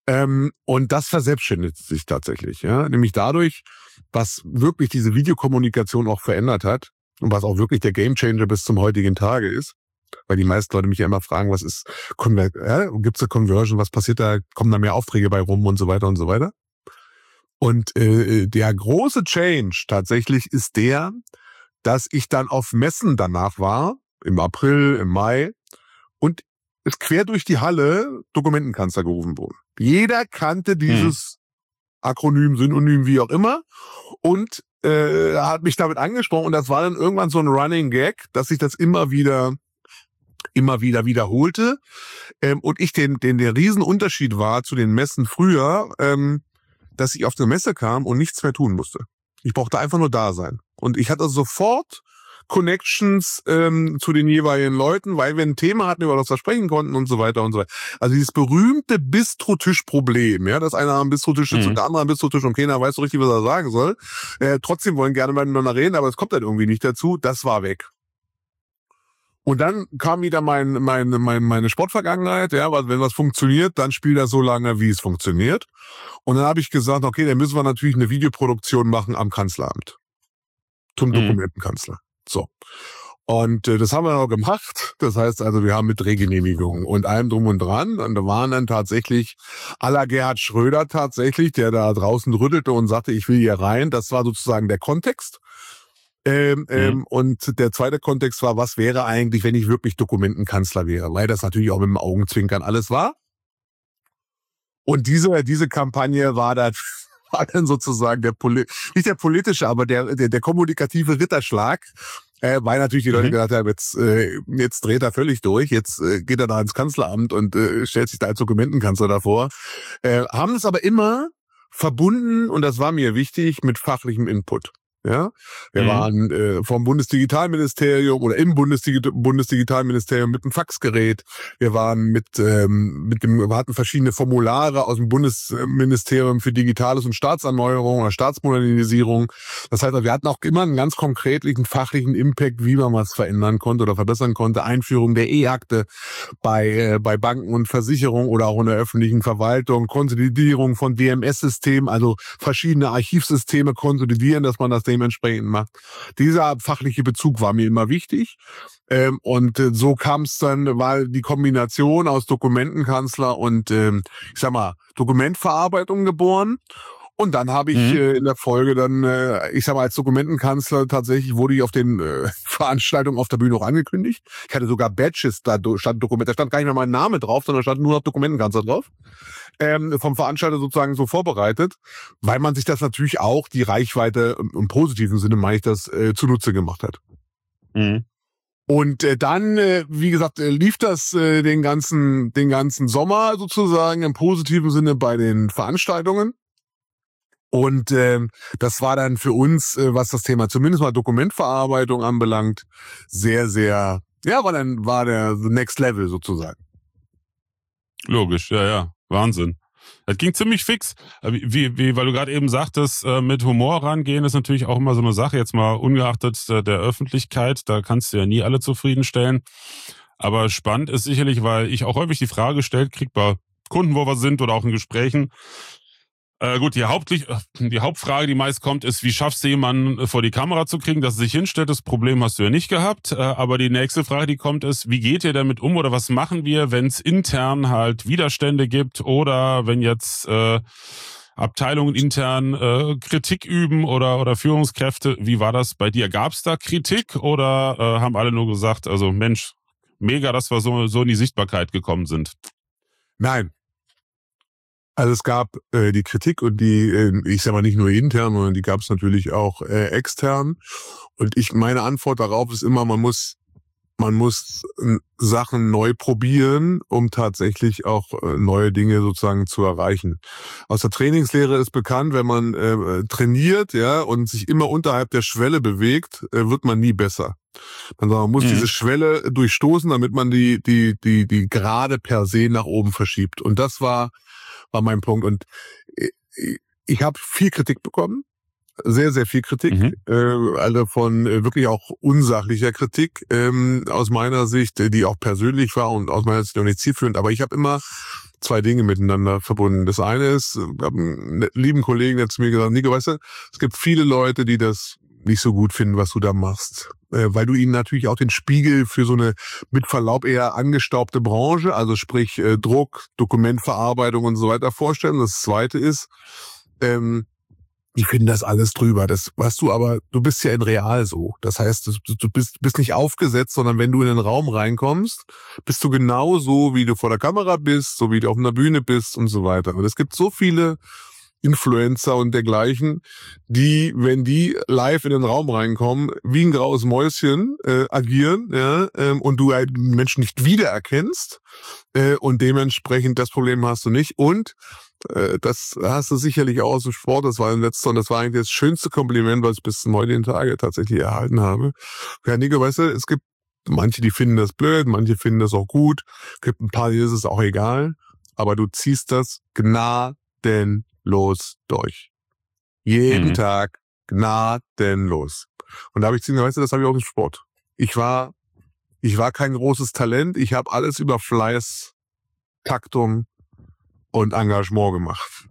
Ähm, und das verselbstständigt sich tatsächlich, ja, nämlich dadurch, was wirklich diese Videokommunikation auch verändert hat und was auch wirklich der Gamechanger bis zum heutigen Tage ist, weil die meisten Leute mich ja immer fragen, was ist, Conver- ja, gibt's eine Conversion, was passiert da, kommen da mehr Aufträge bei rum und so weiter und so weiter. Und äh, der große Change tatsächlich ist der, dass ich dann auf Messen danach war, im April, im Mai, und es quer durch die Halle Dokumentenkanzler gerufen wurden. Jeder kannte dieses hm. Akronym, Synonym, wie auch immer, und äh, hat mich damit angesprochen. Und das war dann irgendwann so ein Running Gag, dass ich das immer wieder, immer wieder wiederholte. Ähm, und ich den, den der Riesenunterschied war zu den Messen früher, ähm, dass ich auf eine Messe kam und nichts mehr tun musste. Ich brauchte einfach nur da sein. Und ich hatte sofort Connections ähm, zu den jeweiligen Leuten, weil wir ein Thema hatten, über das wir sprechen konnten und so weiter und so weiter. Also dieses berühmte Bistrotisch-Problem, ja, dass einer am Bistrotisch sitzt mhm. und der andere am Bistrotisch und keiner weiß so richtig, was er sagen soll. Äh, trotzdem wollen gerne miteinander reden, aber es kommt halt irgendwie nicht dazu. Das war weg. Und dann kam wieder mein, mein, mein, meine Sportvergangenheit, ja, weil wenn was funktioniert, dann spielt er so lange, wie es funktioniert. Und dann habe ich gesagt, okay, dann müssen wir natürlich eine Videoproduktion machen am Kanzleramt. Zum mhm. Dokumentenkanzler. So. Und äh, das haben wir auch gemacht. Das heißt also, wir haben mit Drehgenehmigung und allem drum und dran. Und da waren dann tatsächlich à la Gerhard Schröder tatsächlich, der da draußen rüttelte und sagte, ich will hier rein. Das war sozusagen der Kontext. Ähm, mhm. ähm, und der zweite Kontext war, was wäre eigentlich, wenn ich wirklich Dokumentenkanzler wäre? Weil das natürlich auch mit dem Augenzwinkern alles war. Und diese, diese Kampagne war dann, war dann sozusagen der, Poli- nicht der politische, aber der, der, der kommunikative Ritterschlag, äh, weil natürlich die Leute mhm. gedacht haben, jetzt, äh, jetzt dreht er völlig durch, jetzt äh, geht er da ins Kanzleramt und äh, stellt sich da als Dokumentenkanzler davor. Äh, haben es aber immer verbunden, und das war mir wichtig, mit fachlichem Input. Ja, wir mhm. waren äh, vom Bundesdigitalministerium oder im Bundesdigi- Bundesdigitalministerium mit dem Faxgerät. Wir waren mit ähm, mit dem, wir hatten verschiedene Formulare aus dem Bundesministerium für Digitales und Staatserneuerung oder Staatsmodernisierung. Das heißt, wir hatten auch immer einen ganz konkreten fachlichen Impact, wie man was verändern konnte oder verbessern konnte. Einführung der E-Akte bei äh, bei Banken und Versicherungen oder auch in der öffentlichen Verwaltung, Konsolidierung von D M S-Systemen, also verschiedene Archivsysteme konsolidieren, dass man das dementsprechend macht. Dieser fachliche Bezug war mir immer wichtig. Ähm, und äh, so kam es dann, war die Kombination aus Dokumentenkanzler und, ähm, ich sag mal, Dokumentverarbeitung geboren. Und dann habe ich mhm. äh, in der Folge dann, äh, ich sag mal, als Dokumentenkanzler tatsächlich wurde ich auf den äh, Veranstaltungen auf der Bühne auch angekündigt. Ich hatte sogar Badges, da stand Dokument, da stand gar nicht mehr mein Name drauf, sondern stand nur noch Dokumentenkanzler drauf. Ähm, vom Veranstalter sozusagen so vorbereitet, weil man sich das natürlich auch, die Reichweite, im positiven Sinne meine ich das, äh, zunutze gemacht hat. Mhm. Und äh, dann, äh, wie gesagt, äh, lief das äh, den ganzen, den ganzen Sommer sozusagen im positiven Sinne bei den Veranstaltungen. Und ähm, das war dann für uns, äh, was das Thema zumindest mal Dokumentverarbeitung anbelangt, sehr, sehr, ja, war dann war der the next level sozusagen. Logisch, ja, ja, Wahnsinn. Das ging ziemlich fix. Wie, wie, weil du gerade eben sagtest, mit Humor rangehen ist natürlich auch immer so eine Sache, jetzt mal ungeachtet der Öffentlichkeit, da kannst du ja nie alle zufriedenstellen. Aber spannend ist sicherlich, weil ich auch häufig die Frage gestellt kriege bei Kunden, wo wir sind oder auch in Gesprächen. Äh, gut, die, Hauptlich, die Hauptfrage, die meist kommt, ist, wie schaffst du jemanden vor die Kamera zu kriegen, dass er sich hinstellt? Das Problem hast du ja nicht gehabt. Äh, aber die nächste Frage, die kommt, ist, wie geht ihr damit um oder was machen wir, wenn es intern halt Widerstände gibt oder wenn jetzt äh, Abteilungen intern äh, Kritik üben oder oder Führungskräfte? Wie war das bei dir? Gab es da Kritik oder äh, haben alle nur gesagt, also Mensch, mega, dass wir so, so in die Sichtbarkeit gekommen sind? Nein. Also es gab äh, die Kritik und die, äh, ich sag mal nicht nur intern, sondern die gab es natürlich auch äh, extern. Und ich meine Antwort darauf ist immer, man muss man muss äh, Sachen neu probieren, um tatsächlich auch äh, neue Dinge sozusagen zu erreichen. Aus der Trainingslehre ist bekannt, wenn man äh, trainiert, ja, und sich immer unterhalb der Schwelle bewegt, äh, wird man nie besser. Man, sagt, man muss mhm. diese Schwelle durchstoßen, damit man die die die die Gerade per se nach oben verschiebt. Und das war war mein Punkt. Und ich habe viel Kritik bekommen, sehr, sehr viel Kritik, mhm. äh, also von äh, wirklich auch unsachlicher Kritik ähm, aus meiner Sicht, die auch persönlich war und aus meiner Sicht auch nicht zielführend. Aber ich habe immer zwei Dinge miteinander verbunden. Das eine ist, ich habe einen lieben Kollegen, der zu mir gesagt, Nico, weißt du, es gibt viele Leute, die das nicht so gut finden, was du da machst. Äh, weil du ihnen natürlich auch den Spiegel für so eine mit Verlaub eher angestaubte Branche, also sprich äh, Druck, Dokumentverarbeitung und so weiter vorstellen. Das zweite ist, ähm, die finden das alles drüber. Das weißt du, aber du bist ja in real so. Das heißt, du, du bist, bist nicht aufgesetzt, sondern wenn du in den Raum reinkommst, bist du genau so, wie du vor der Kamera bist, so wie du auf einer Bühne bist und so weiter. Und es gibt so viele Influencer und dergleichen, die, wenn die live in den Raum reinkommen, wie ein graues Mäuschen äh, agieren, ja, ähm, und du einen Menschen nicht wiedererkennst äh, und dementsprechend das Problem hast du nicht. Und äh, das hast du sicherlich auch aus dem Sport, das war im letzten, und das war eigentlich das schönste Kompliment, was ich bis zum heutigen Tage tatsächlich erhalten habe. Ja, Nico, weißt du, es gibt manche, die finden das blöd, manche finden das auch gut, es gibt ein paar, denen ist es auch egal, aber du ziehst das gnadenlos los durch. Jeden Mhm. Tag gnadenlos. Und da habe ich gesehen, weißt du, das habe ich auch im Sport. Ich war, ich war kein großes Talent. Ich habe alles über Fleiß, Taktung und Engagement gemacht.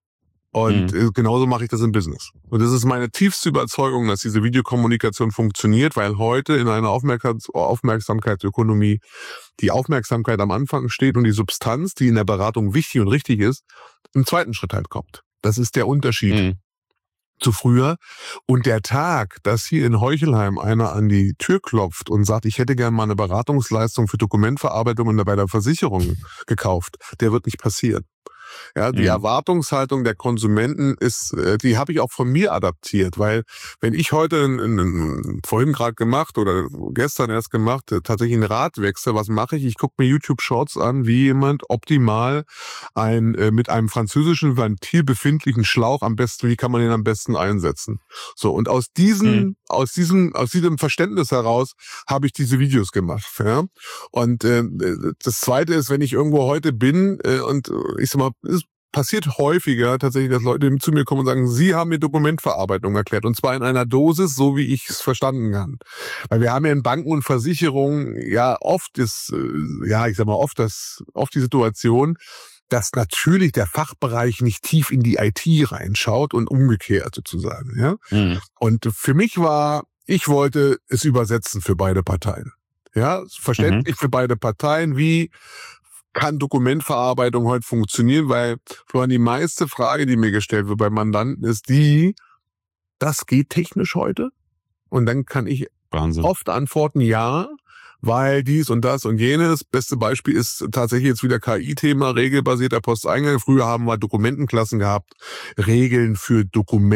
Und Mhm. genauso mache ich das im Business. Und das ist meine tiefste Überzeugung, dass diese Videokommunikation funktioniert, weil heute in einer Aufmerksam- Aufmerksamkeitsökonomie die Aufmerksamkeit am Anfang steht und die Substanz, die in der Beratung wichtig und richtig ist, im zweiten Schritt halt kommt. Das ist der Unterschied Mhm. zu früher. Und der Tag, dass hier in Heuchelheim einer an die Tür klopft und sagt, ich hätte gerne mal eine Beratungsleistung für Dokumentverarbeitung und bei der Versicherung gekauft, der wird nicht passieren. Ja, die Mhm. Erwartungshaltung der Konsumenten ist, die habe ich auch von mir adaptiert, weil wenn ich heute, in, in, vorhin gerade gemacht oder gestern erst gemacht, tatsächlich einen Radwechsel, was mache ich? Ich gucke mir YouTube-Shorts an, wie jemand optimal ein mit einem französischen Ventil befindlichen Schlauch am besten, wie kann man den am besten einsetzen? So, und aus diesem, Mhm. aus diesem, aus diesem Verständnis heraus habe ich diese Videos gemacht. Ja? Und äh, das Zweite ist, wenn ich irgendwo heute bin äh, und ich sag mal, es passiert häufiger tatsächlich, dass Leute zu mir kommen und sagen, sie haben mir Dokumentverarbeitung erklärt. Und zwar in einer Dosis, so wie ich es verstanden kann. Weil wir haben ja in Banken und Versicherungen ja oft ist, äh, ja, ich sag mal, oft das, oft die Situation, dass natürlich der Fachbereich nicht tief in die I T reinschaut und umgekehrt sozusagen. Ja? Mhm. Und für mich war, ich wollte es übersetzen für beide Parteien. Ja, verständlich Mhm. für beide Parteien, wie kann Dokumentverarbeitung heute funktionieren, weil Florian, die meiste Frage, die mir gestellt wird bei Mandanten, ist die, das geht technisch heute? Und dann kann ich Wahnsinn. oft antworten, ja, weil dies und das und jenes. Beste Beispiel ist tatsächlich jetzt wieder K I-Thema, regelbasierter Posteingang. Früher haben wir Dokumentenklassen gehabt, Regeln für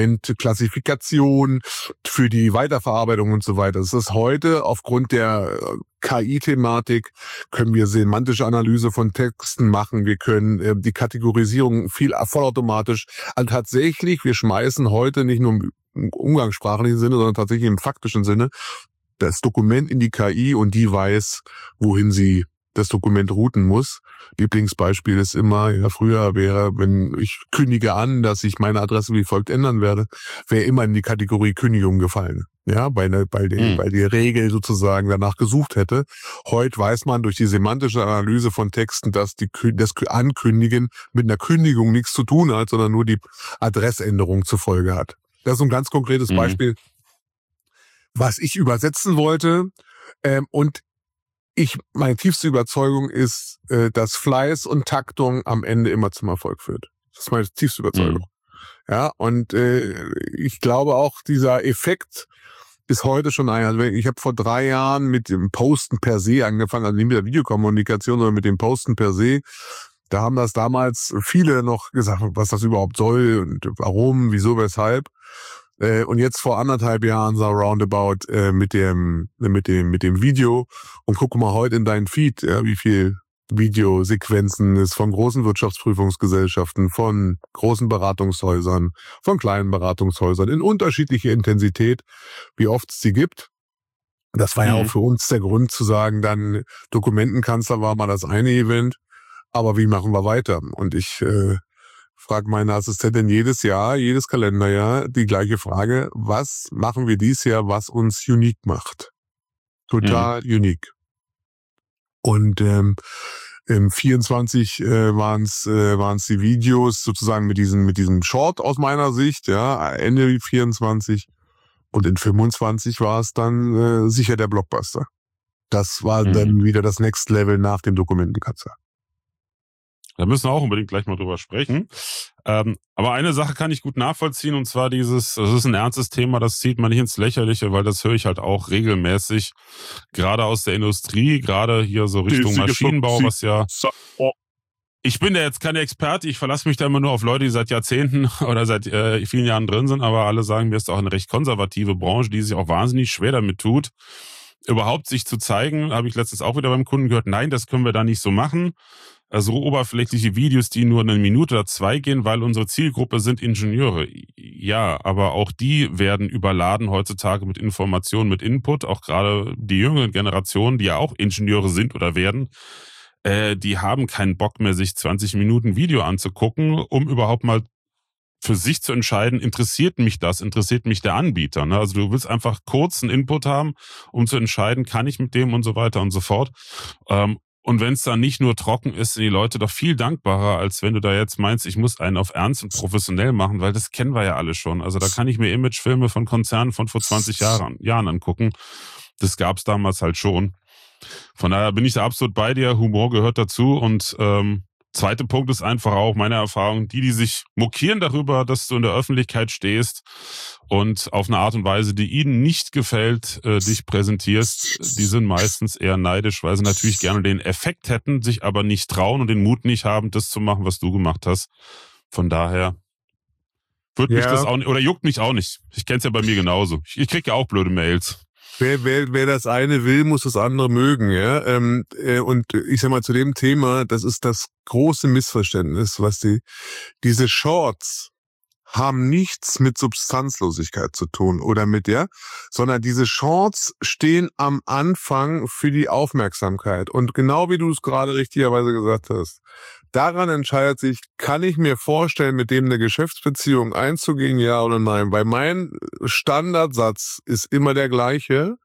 Dokumentklassifikation, für die Weiterverarbeitung und so weiter. Das ist heute aufgrund der K I-Thematik, können wir semantische Analyse von Texten machen, wir können äh, die Kategorisierung viel vollautomatisch. Also tatsächlich, wir schmeißen heute nicht nur im umgangssprachlichen Sinne, sondern tatsächlich im faktischen Sinne das Dokument in die K I und die weiß, wohin sie das Dokument routen muss. Lieblingsbeispiel ist immer, ja, früher wäre, wenn ich kündige an, dass ich meine Adresse wie folgt ändern werde, wäre immer in die Kategorie Kündigung gefallen. Ja, weil, ne, weil, die, Mhm. weil die Regel sozusagen danach gesucht hätte. Heute weiß man durch die semantische Analyse von Texten, dass die, das Ankündigen mit einer Kündigung nichts zu tun hat, sondern nur die Adressänderung zur Folge hat. Das ist ein ganz konkretes Mhm. Beispiel, was ich übersetzen wollte. Ähm, und ich, meine tiefste Überzeugung ist, äh, dass Fleiß und Taktung am Ende immer zum Erfolg führt. Das ist meine tiefste Überzeugung. Mhm. Ja, und äh, ich glaube auch, dieser Effekt ist heute schon ein. Also ich habe vor drei Jahren mit dem Posten per se angefangen, also nicht mit der Videokommunikation, sondern mit dem Posten per se. Da haben das damals viele noch gesagt, was das überhaupt soll und warum, wieso, weshalb. Äh, und jetzt vor anderthalb Jahren so roundabout äh, mit dem mit dem mit dem Video und guck mal heute in deinen Feed, ja, wie viel Videosequenzen es von großen Wirtschaftsprüfungsgesellschaften, von großen Beratungshäusern, von kleinen Beratungshäusern in unterschiedlicher Intensität, wie oft es sie gibt. Das war ja auch Mhm. für uns der Grund zu sagen, dann Dokumentenkanzler war mal das eine Event, aber wie machen wir weiter? Und ich äh, frage meine Assistentin jedes Jahr, jedes Kalenderjahr die gleiche Frage, was machen wir dieses Jahr, was uns unique macht? Mhm. Total unique. Und ähm, Im vierundzwanzig äh, waren es äh, waren's die Videos sozusagen mit diesem mit diesem Short aus meiner Sicht, ja, Ende vierundzwanzig. Und in fünfundzwanzig war es dann äh, sicher der Blockbuster. Das war mhm. dann wieder das Next Level nach dem Dokumentenkatzer. Da müssen wir auch unbedingt gleich mal drüber sprechen. Ähm, aber eine Sache kann ich gut nachvollziehen, und zwar dieses, das ist ein ernstes Thema, das zieht man nicht ins Lächerliche, weil das höre ich halt auch regelmäßig, gerade aus der Industrie, gerade hier so Richtung Maschinenbau, was ja... Ich bin ja jetzt kein Experte, ich verlasse mich da immer nur auf Leute, die seit Jahrzehnten oder seit äh, vielen Jahren drin sind, aber alle sagen mir, es ist auch eine recht konservative Branche, die sich auch wahnsinnig schwer damit tut, überhaupt sich zu zeigen. Habe ich letztens auch wieder beim Kunden gehört, nein, das können wir da nicht so machen. So oberflächliche Videos, die nur eine Minute oder zwei gehen, weil unsere Zielgruppe sind Ingenieure. Ja, aber auch die werden überladen heutzutage mit Informationen, mit Input. Auch gerade die jüngeren Generationen, die ja auch Ingenieure sind oder werden, äh, die haben keinen Bock mehr, sich zwanzig Minuten Video anzugucken, um überhaupt mal für sich zu entscheiden, interessiert mich das, interessiert mich der Anbieter. Ne? Also du willst einfach kurz einen Input haben, um zu entscheiden, kann ich mit dem und so weiter und so fort. Ähm, Und wenn es dann nicht nur trocken ist, sind die Leute doch viel dankbarer, als wenn du da jetzt meinst, ich muss einen auf ernst und professionell machen, weil das kennen wir ja alle schon. Also da kann ich mir Imagefilme von Konzernen von vor zwanzig Jahren, Jahren angucken. Das gab's damals halt schon. Von daher bin ich da absolut bei dir. Humor gehört dazu. Und ähm, zweiter Punkt ist einfach auch meine Erfahrung, die, die sich mokieren darüber, dass du in der Öffentlichkeit stehst und auf eine Art und Weise, die ihnen nicht gefällt, äh, dich präsentierst, die sind meistens eher neidisch, weil sie natürlich gerne den Effekt hätten, sich aber nicht trauen und den Mut nicht haben, das zu machen, was du gemacht hast. Von daher wird ja. mich das auch nicht, oder juckt mich auch nicht. Ich kenn's ja bei mir genauso. Ich, ich krieg ja auch blöde Mails. Wer, wer, wer das eine will, muss das andere mögen, ja. Ähm, äh, und ich sag mal zu dem Thema, das ist das große Missverständnis, was die, diese Shorts haben nichts mit Substanzlosigkeit zu tun oder mit der, sondern diese Shorts stehen am Anfang für die Aufmerksamkeit. Und genau wie du es gerade richtigerweise gesagt hast, daran entscheidet sich, kann ich mir vorstellen, mit dem eine Geschäftsbeziehung einzugehen, ja oder nein? Weil mein Standardsatz ist immer der gleiche.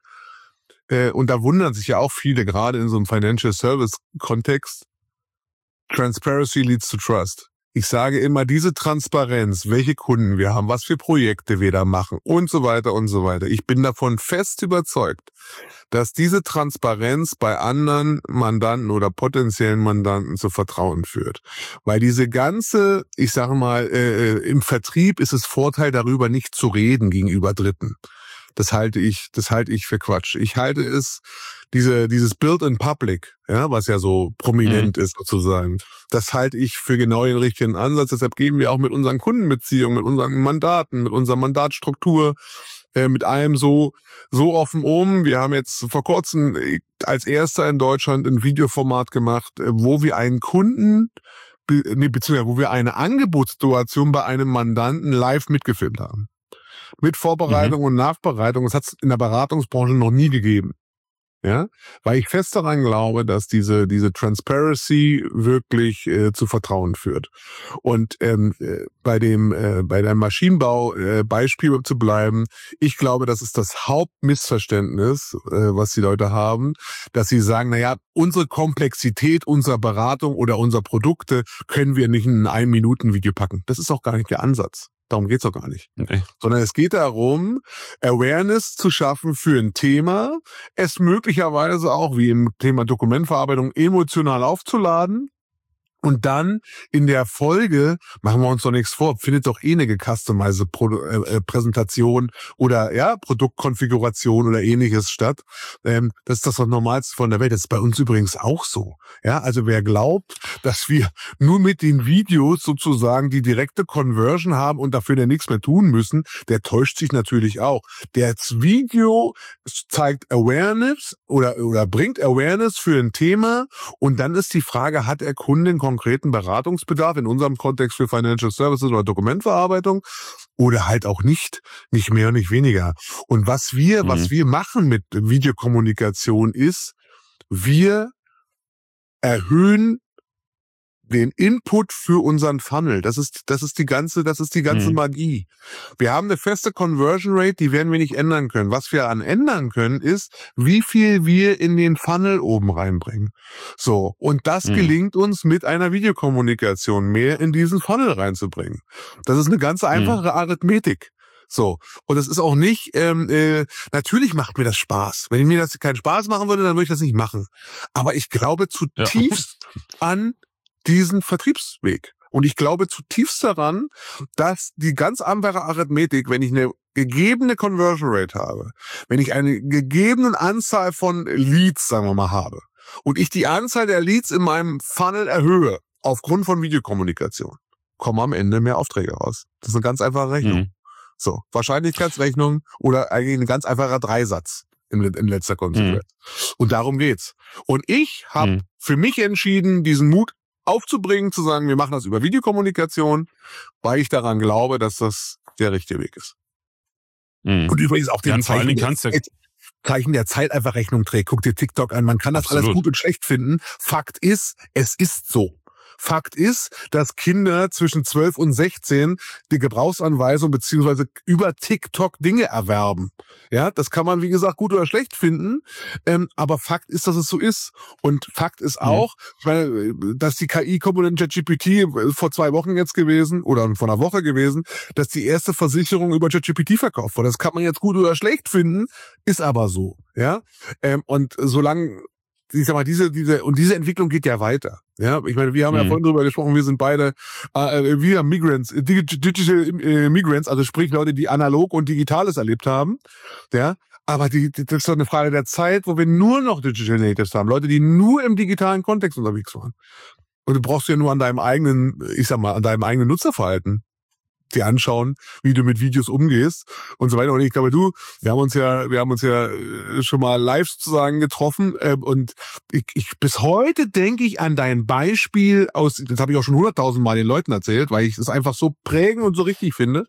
Und da wundern sich ja auch viele, gerade in so einem Financial Service Kontext. Transparency leads to trust. Ich sage immer, diese Transparenz, welche Kunden wir haben, was für Projekte wir da machen und so weiter und so weiter. Ich bin davon fest überzeugt, dass diese Transparenz bei anderen Mandanten oder potenziellen Mandanten zu Vertrauen führt. Weil diese ganze, ich sage mal, äh, im Vertrieb ist es Vorteil darüber, nicht zu reden gegenüber Dritten. Das halte ich, das halte ich für Quatsch. Ich halte es, diese, dieses Build in Public, ja, was ja so prominent mhm. ist sozusagen, das halte ich für genau den richtigen Ansatz. Deshalb gehen wir auch mit unseren Kundenbeziehungen, mit unseren Mandaten, mit unserer Mandatsstruktur, äh, mit allem so, so offen um. Wir haben jetzt vor kurzem als erster in Deutschland ein Videoformat gemacht, wo wir einen Kunden, nee, beziehungsweise wo wir eine Angebotssituation bei einem Mandanten live mitgefilmt haben. Mit Vorbereitung mhm. und Nachbereitung. Das hat es in der Beratungsbranche noch nie gegeben. Ja, weil ich fest daran glaube, dass diese diese Transparency wirklich äh, zu Vertrauen führt. Und ähm, äh, bei dem äh, bei deinem Maschinenbau äh, Beispiel zu bleiben, ich glaube, das ist das Hauptmissverständnis, äh, was die Leute haben, dass sie sagen, na ja, unsere Komplexität unserer Beratung oder unserer Produkte können wir nicht in ein ein Minuten Video packen. Das ist auch gar nicht der Ansatz. Darum geht's doch gar nicht. Okay. Sondern es geht darum, Awareness zu schaffen für ein Thema, es möglicherweise auch, wie im Thema Dokumentverarbeitung, emotional aufzuladen. Und dann in der Folge, machen wir uns doch nichts vor, findet doch eh eine gecustomized Pro- äh, Präsentation oder ja Produktkonfiguration oder ähnliches statt. Ähm, das ist das Normalste von der Welt. Das ist bei uns übrigens auch so. Ja, also wer glaubt, dass wir nur mit den Videos sozusagen die direkte Conversion haben und dafür dann nichts mehr tun müssen, der täuscht sich natürlich auch. Das Video zeigt Awareness oder oder bringt Awareness für ein Thema und dann ist die Frage, hat der Kunde einen konkreten Beratungsbedarf, in unserem Kontext für Financial Services oder Dokumentverarbeitung oder halt auch nicht, nicht mehr und nicht weniger. Und was wir, mhm. was wir machen mit Videokommunikation ist, wir erhöhen den Input für unseren Funnel. Das ist, das ist die ganze, das ist die ganze mhm. Magie. Wir haben eine feste Conversion Rate, die werden wir nicht ändern können. Was wir an ändern können, ist, wie viel wir in den Funnel oben reinbringen. So. Und das mhm. gelingt uns mit einer Videokommunikation mehr in diesen Funnel reinzubringen. Das ist eine ganz einfache mhm. Arithmetik. So. Und es ist auch nicht, ähm, äh, natürlich macht mir das Spaß. Wenn mir das keinen Spaß machen würde, dann würde ich das nicht machen. Aber ich glaube zutiefst ja. an diesen Vertriebsweg. Und ich glaube zutiefst daran, dass die ganz einfache Arithmetik, wenn ich eine gegebene Conversion Rate habe, wenn ich eine gegebene Anzahl von Leads, sagen wir mal, habe, und ich die Anzahl der Leads in meinem Funnel erhöhe, aufgrund von Videokommunikation, kommen am Ende mehr Aufträge raus. Das ist eine ganz einfache Rechnung. Mhm. So, Wahrscheinlichkeitsrechnung oder eigentlich ein ganz einfacher Dreisatz in, in letzter Konsequenz. Mhm. Und darum geht's. Und ich habe mhm. für mich entschieden, diesen Mut aufzubringen, zu sagen, wir machen das über Videokommunikation, weil ich daran glaube, dass das der richtige Weg ist. Mhm. Und übrigens auch den ja, Zeichen, der Zeit, Zeichen der Zeit einfach Rechnung trägt. Guck dir TikTok an, man kann das Absolut. alles gut und schlecht finden. Fakt ist, es ist so. Fakt ist, dass Kinder zwischen zwölf und sechzehn die Gebrauchsanweisung beziehungsweise über TikTok Dinge erwerben. Ja, das kann man, wie gesagt, gut oder schlecht finden. Ähm, aber Fakt ist, dass es so ist. Und Fakt ist auch, mhm. ich meine, dass die K I-Komponente ChatGPT vor zwei Wochen jetzt gewesen oder vor einer Woche gewesen, dass die erste Versicherung über ChatGPT verkauft wurde. Das kann man jetzt gut oder schlecht finden, ist aber so. Ja, ähm, und solange ich sag mal, diese, diese, und diese Entwicklung geht ja weiter. Ja, ich meine, wir haben mhm. ja vorhin drüber gesprochen, wir sind beide, äh, wir Migrants, Digital äh, Migrants, also sprich Leute, die analog und Digitales erlebt haben. Ja, aber die, die, das ist doch eine Frage der Zeit, wo wir nur noch Digital Natives haben. Leute, die nur im digitalen Kontext unterwegs waren. Und du brauchst ja nur an deinem eigenen, ich sag mal, an deinem eigenen Nutzerverhalten dir anschauen, wie du mit Videos umgehst und so weiter. Und ich glaube, du, wir haben uns ja, wir haben uns ja schon mal live sozusagen getroffen äh, und ich, ich bis heute denke ich an dein Beispiel aus, das habe ich auch schon hunderttausend Mal den Leuten erzählt, weil ich es einfach so prägend und so richtig finde.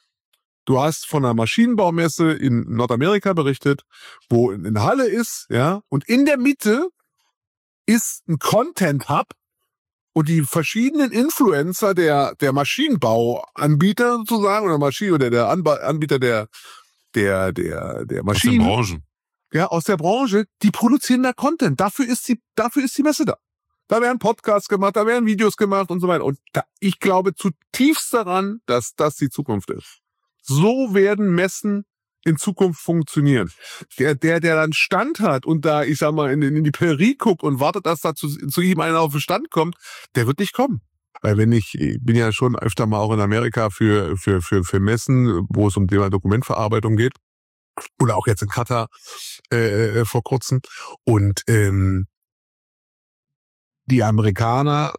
Du hast von einer Maschinenbaumesse in Nordamerika berichtet, wo eine Halle ist, ja, und in der Mitte ist ein Content-Hub, und die verschiedenen Influencer der der Maschinenbauanbieter sozusagen oder Maschinen oder der Anb- Anbieter der der der der Maschinen, aus der Branche. Ja, aus der Branche, die produzieren da Content. Dafür ist die dafür ist die Messe da. Da werden Podcasts gemacht, da werden Videos gemacht und so weiter. Und da, ich glaube zutiefst daran, dass das die Zukunft ist. So werden Messen in Zukunft funktionieren. Der, der, der dann Stand hat und da, ich sag mal, in, in die Prärie guckt und wartet, dass da zu, zu ihm einer auf den Stand kommt, der wird nicht kommen. Weil wenn ich, ich bin ja schon öfter mal auch in Amerika für, für, für, für Messen, wo es um Thema Dokumentverarbeitung geht. Oder auch jetzt in Katar, äh, vor kurzem. Und, ähm, die Amerikaner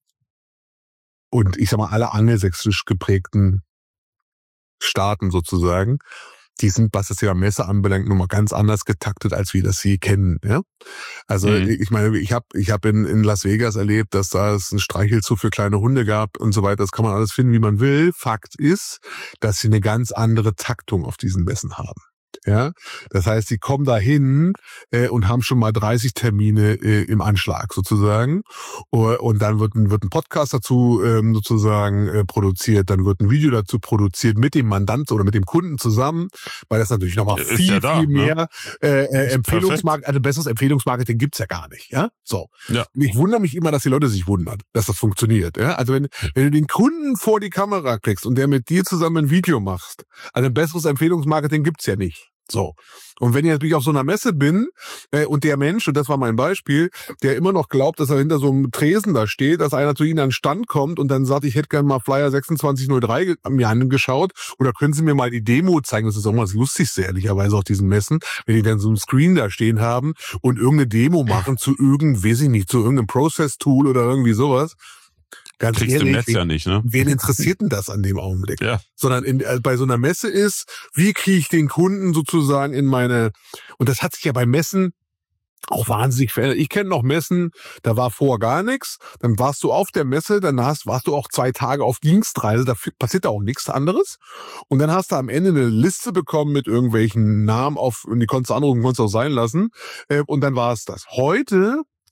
und ich sag mal, alle angelsächsisch geprägten Staaten sozusagen, die sind, was das Thema Messe anbelangt, nun mal ganz anders getaktet, als wir das sie kennen. Ja? Also mhm. ich meine, ich habe ich hab in, in Las Vegas erlebt, dass da es einen Streichelzoo für kleine Hunde gab und so weiter. Das kann man alles finden, wie man will. Fakt ist, dass sie eine ganz andere Taktung auf diesen Messen haben. Ja, das heißt, sie kommen dahin äh, und haben schon mal dreißig Termine äh, im Anschlag sozusagen. Und dann wird ein, wird ein Podcast dazu ähm, sozusagen äh, produziert, dann wird ein Video dazu produziert mit dem Mandant oder mit dem Kunden zusammen, weil das natürlich nochmal viel, ja da, viel mehr ne? äh, äh, Empfehlungsmarketing, also besseres Empfehlungsmarketing gibt's ja gar nicht. Ja, so. Ja. Ich wundere mich immer, dass die Leute sich wundern, dass das funktioniert. Ja, also wenn, wenn du den Kunden vor die Kamera kriegst und der mit dir zusammen ein Video machst, also ein besseres Empfehlungsmarketing gibt's ja nicht. So. Und wenn ich natürlich auf so einer Messe bin äh, und der Mensch, und das war mein Beispiel, der immer noch glaubt, dass er hinter so einem Tresen da steht, dass einer zu ihnen an den Stand kommt und dann sagt, ich hätte gerne mal Flyer sechsundzwanzig null drei ge- mir angeschaut oder können Sie mir mal die Demo zeigen? Das ist auch mal das Lustigste, ehrlicherweise, auf diesen Messen, wenn die dann so einen Screen da stehen haben und irgendeine Demo machen zu irgendeinem, weiß ich nicht, zu irgendeinem Process-Tool oder irgendwie sowas. Ganz Kriegst ehrlich, du im Netz ja nicht, ne? Wen interessiert denn das an dem Augenblick? Ja. Sondern in, äh, bei so einer Messe ist, wie kriege ich den Kunden sozusagen in meine, und das hat sich ja bei Messen auch wahnsinnig verändert. Ich kenne noch Messen, da war vorher gar nichts, dann warst du auf der Messe, dann hast, warst du auch zwei Tage auf Dienstreise, da passiert da auch nichts anderes. Und dann hast du am Ende eine Liste bekommen mit irgendwelchen Namen auf, und die konntest du anrufen, konntest du auch sein lassen, äh, und dann war es das. Heute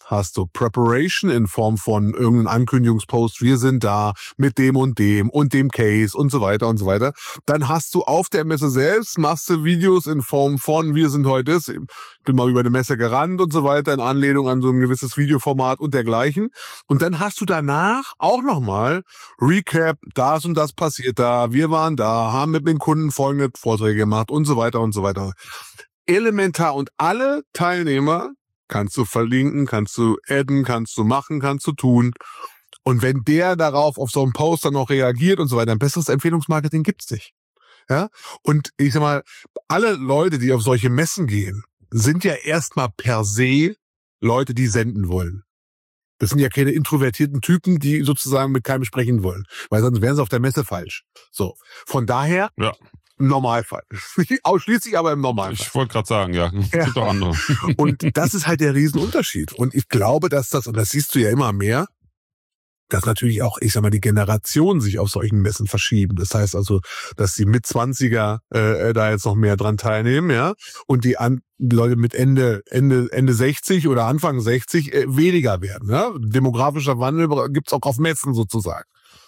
hast du Preparation in Form von irgendeinem Ankündigungspost, wir sind da mit dem und dem und dem Case und so weiter und so weiter. Dann hast du auf der Messe selbst, machst du Videos in Form von, wir sind heute das, ich bin mal über eine Messe gerannt und so weiter, in Anlehnung an so ein gewisses Videoformat und dergleichen. Und dann hast du danach auch nochmal Recap, das und das passiert da, wir waren da, haben mit den Kunden folgende Vorträge gemacht und so weiter und so weiter. Elementar, und alle Teilnehmer kannst du verlinken, kannst du adden, kannst du machen, kannst du tun. Und wenn der darauf auf so einen Post dann noch reagiert und so weiter, ein besseres Empfehlungsmarketing gibt's nicht. Ja? Und ich sag mal, alle Leute, die auf solche Messen gehen, sind ja erstmal per se Leute, die senden wollen. Das sind ja keine introvertierten Typen, die sozusagen mit keinem sprechen wollen, weil sonst wären sie auf der Messe falsch. So, von daher, ja. Im Normalfall. Ausschließlich aber im Normalfall. Ich wollte gerade sagen, ja, es ja. gibt auch andere. Und das ist halt der Riesenunterschied. Und ich glaube, dass das, und das siehst du ja immer mehr, dass natürlich auch, ich sag mal, die Generationen sich auf solchen Messen verschieben. Das heißt also, dass die Mitzwanziger äh, da jetzt noch mehr dran teilnehmen, ja, und die, an, die Leute mit Ende Ende Ende sechzig oder Anfang sechzig äh, weniger werden. Ja? Demografischer Wandel gibt's auch auf Messen sozusagen.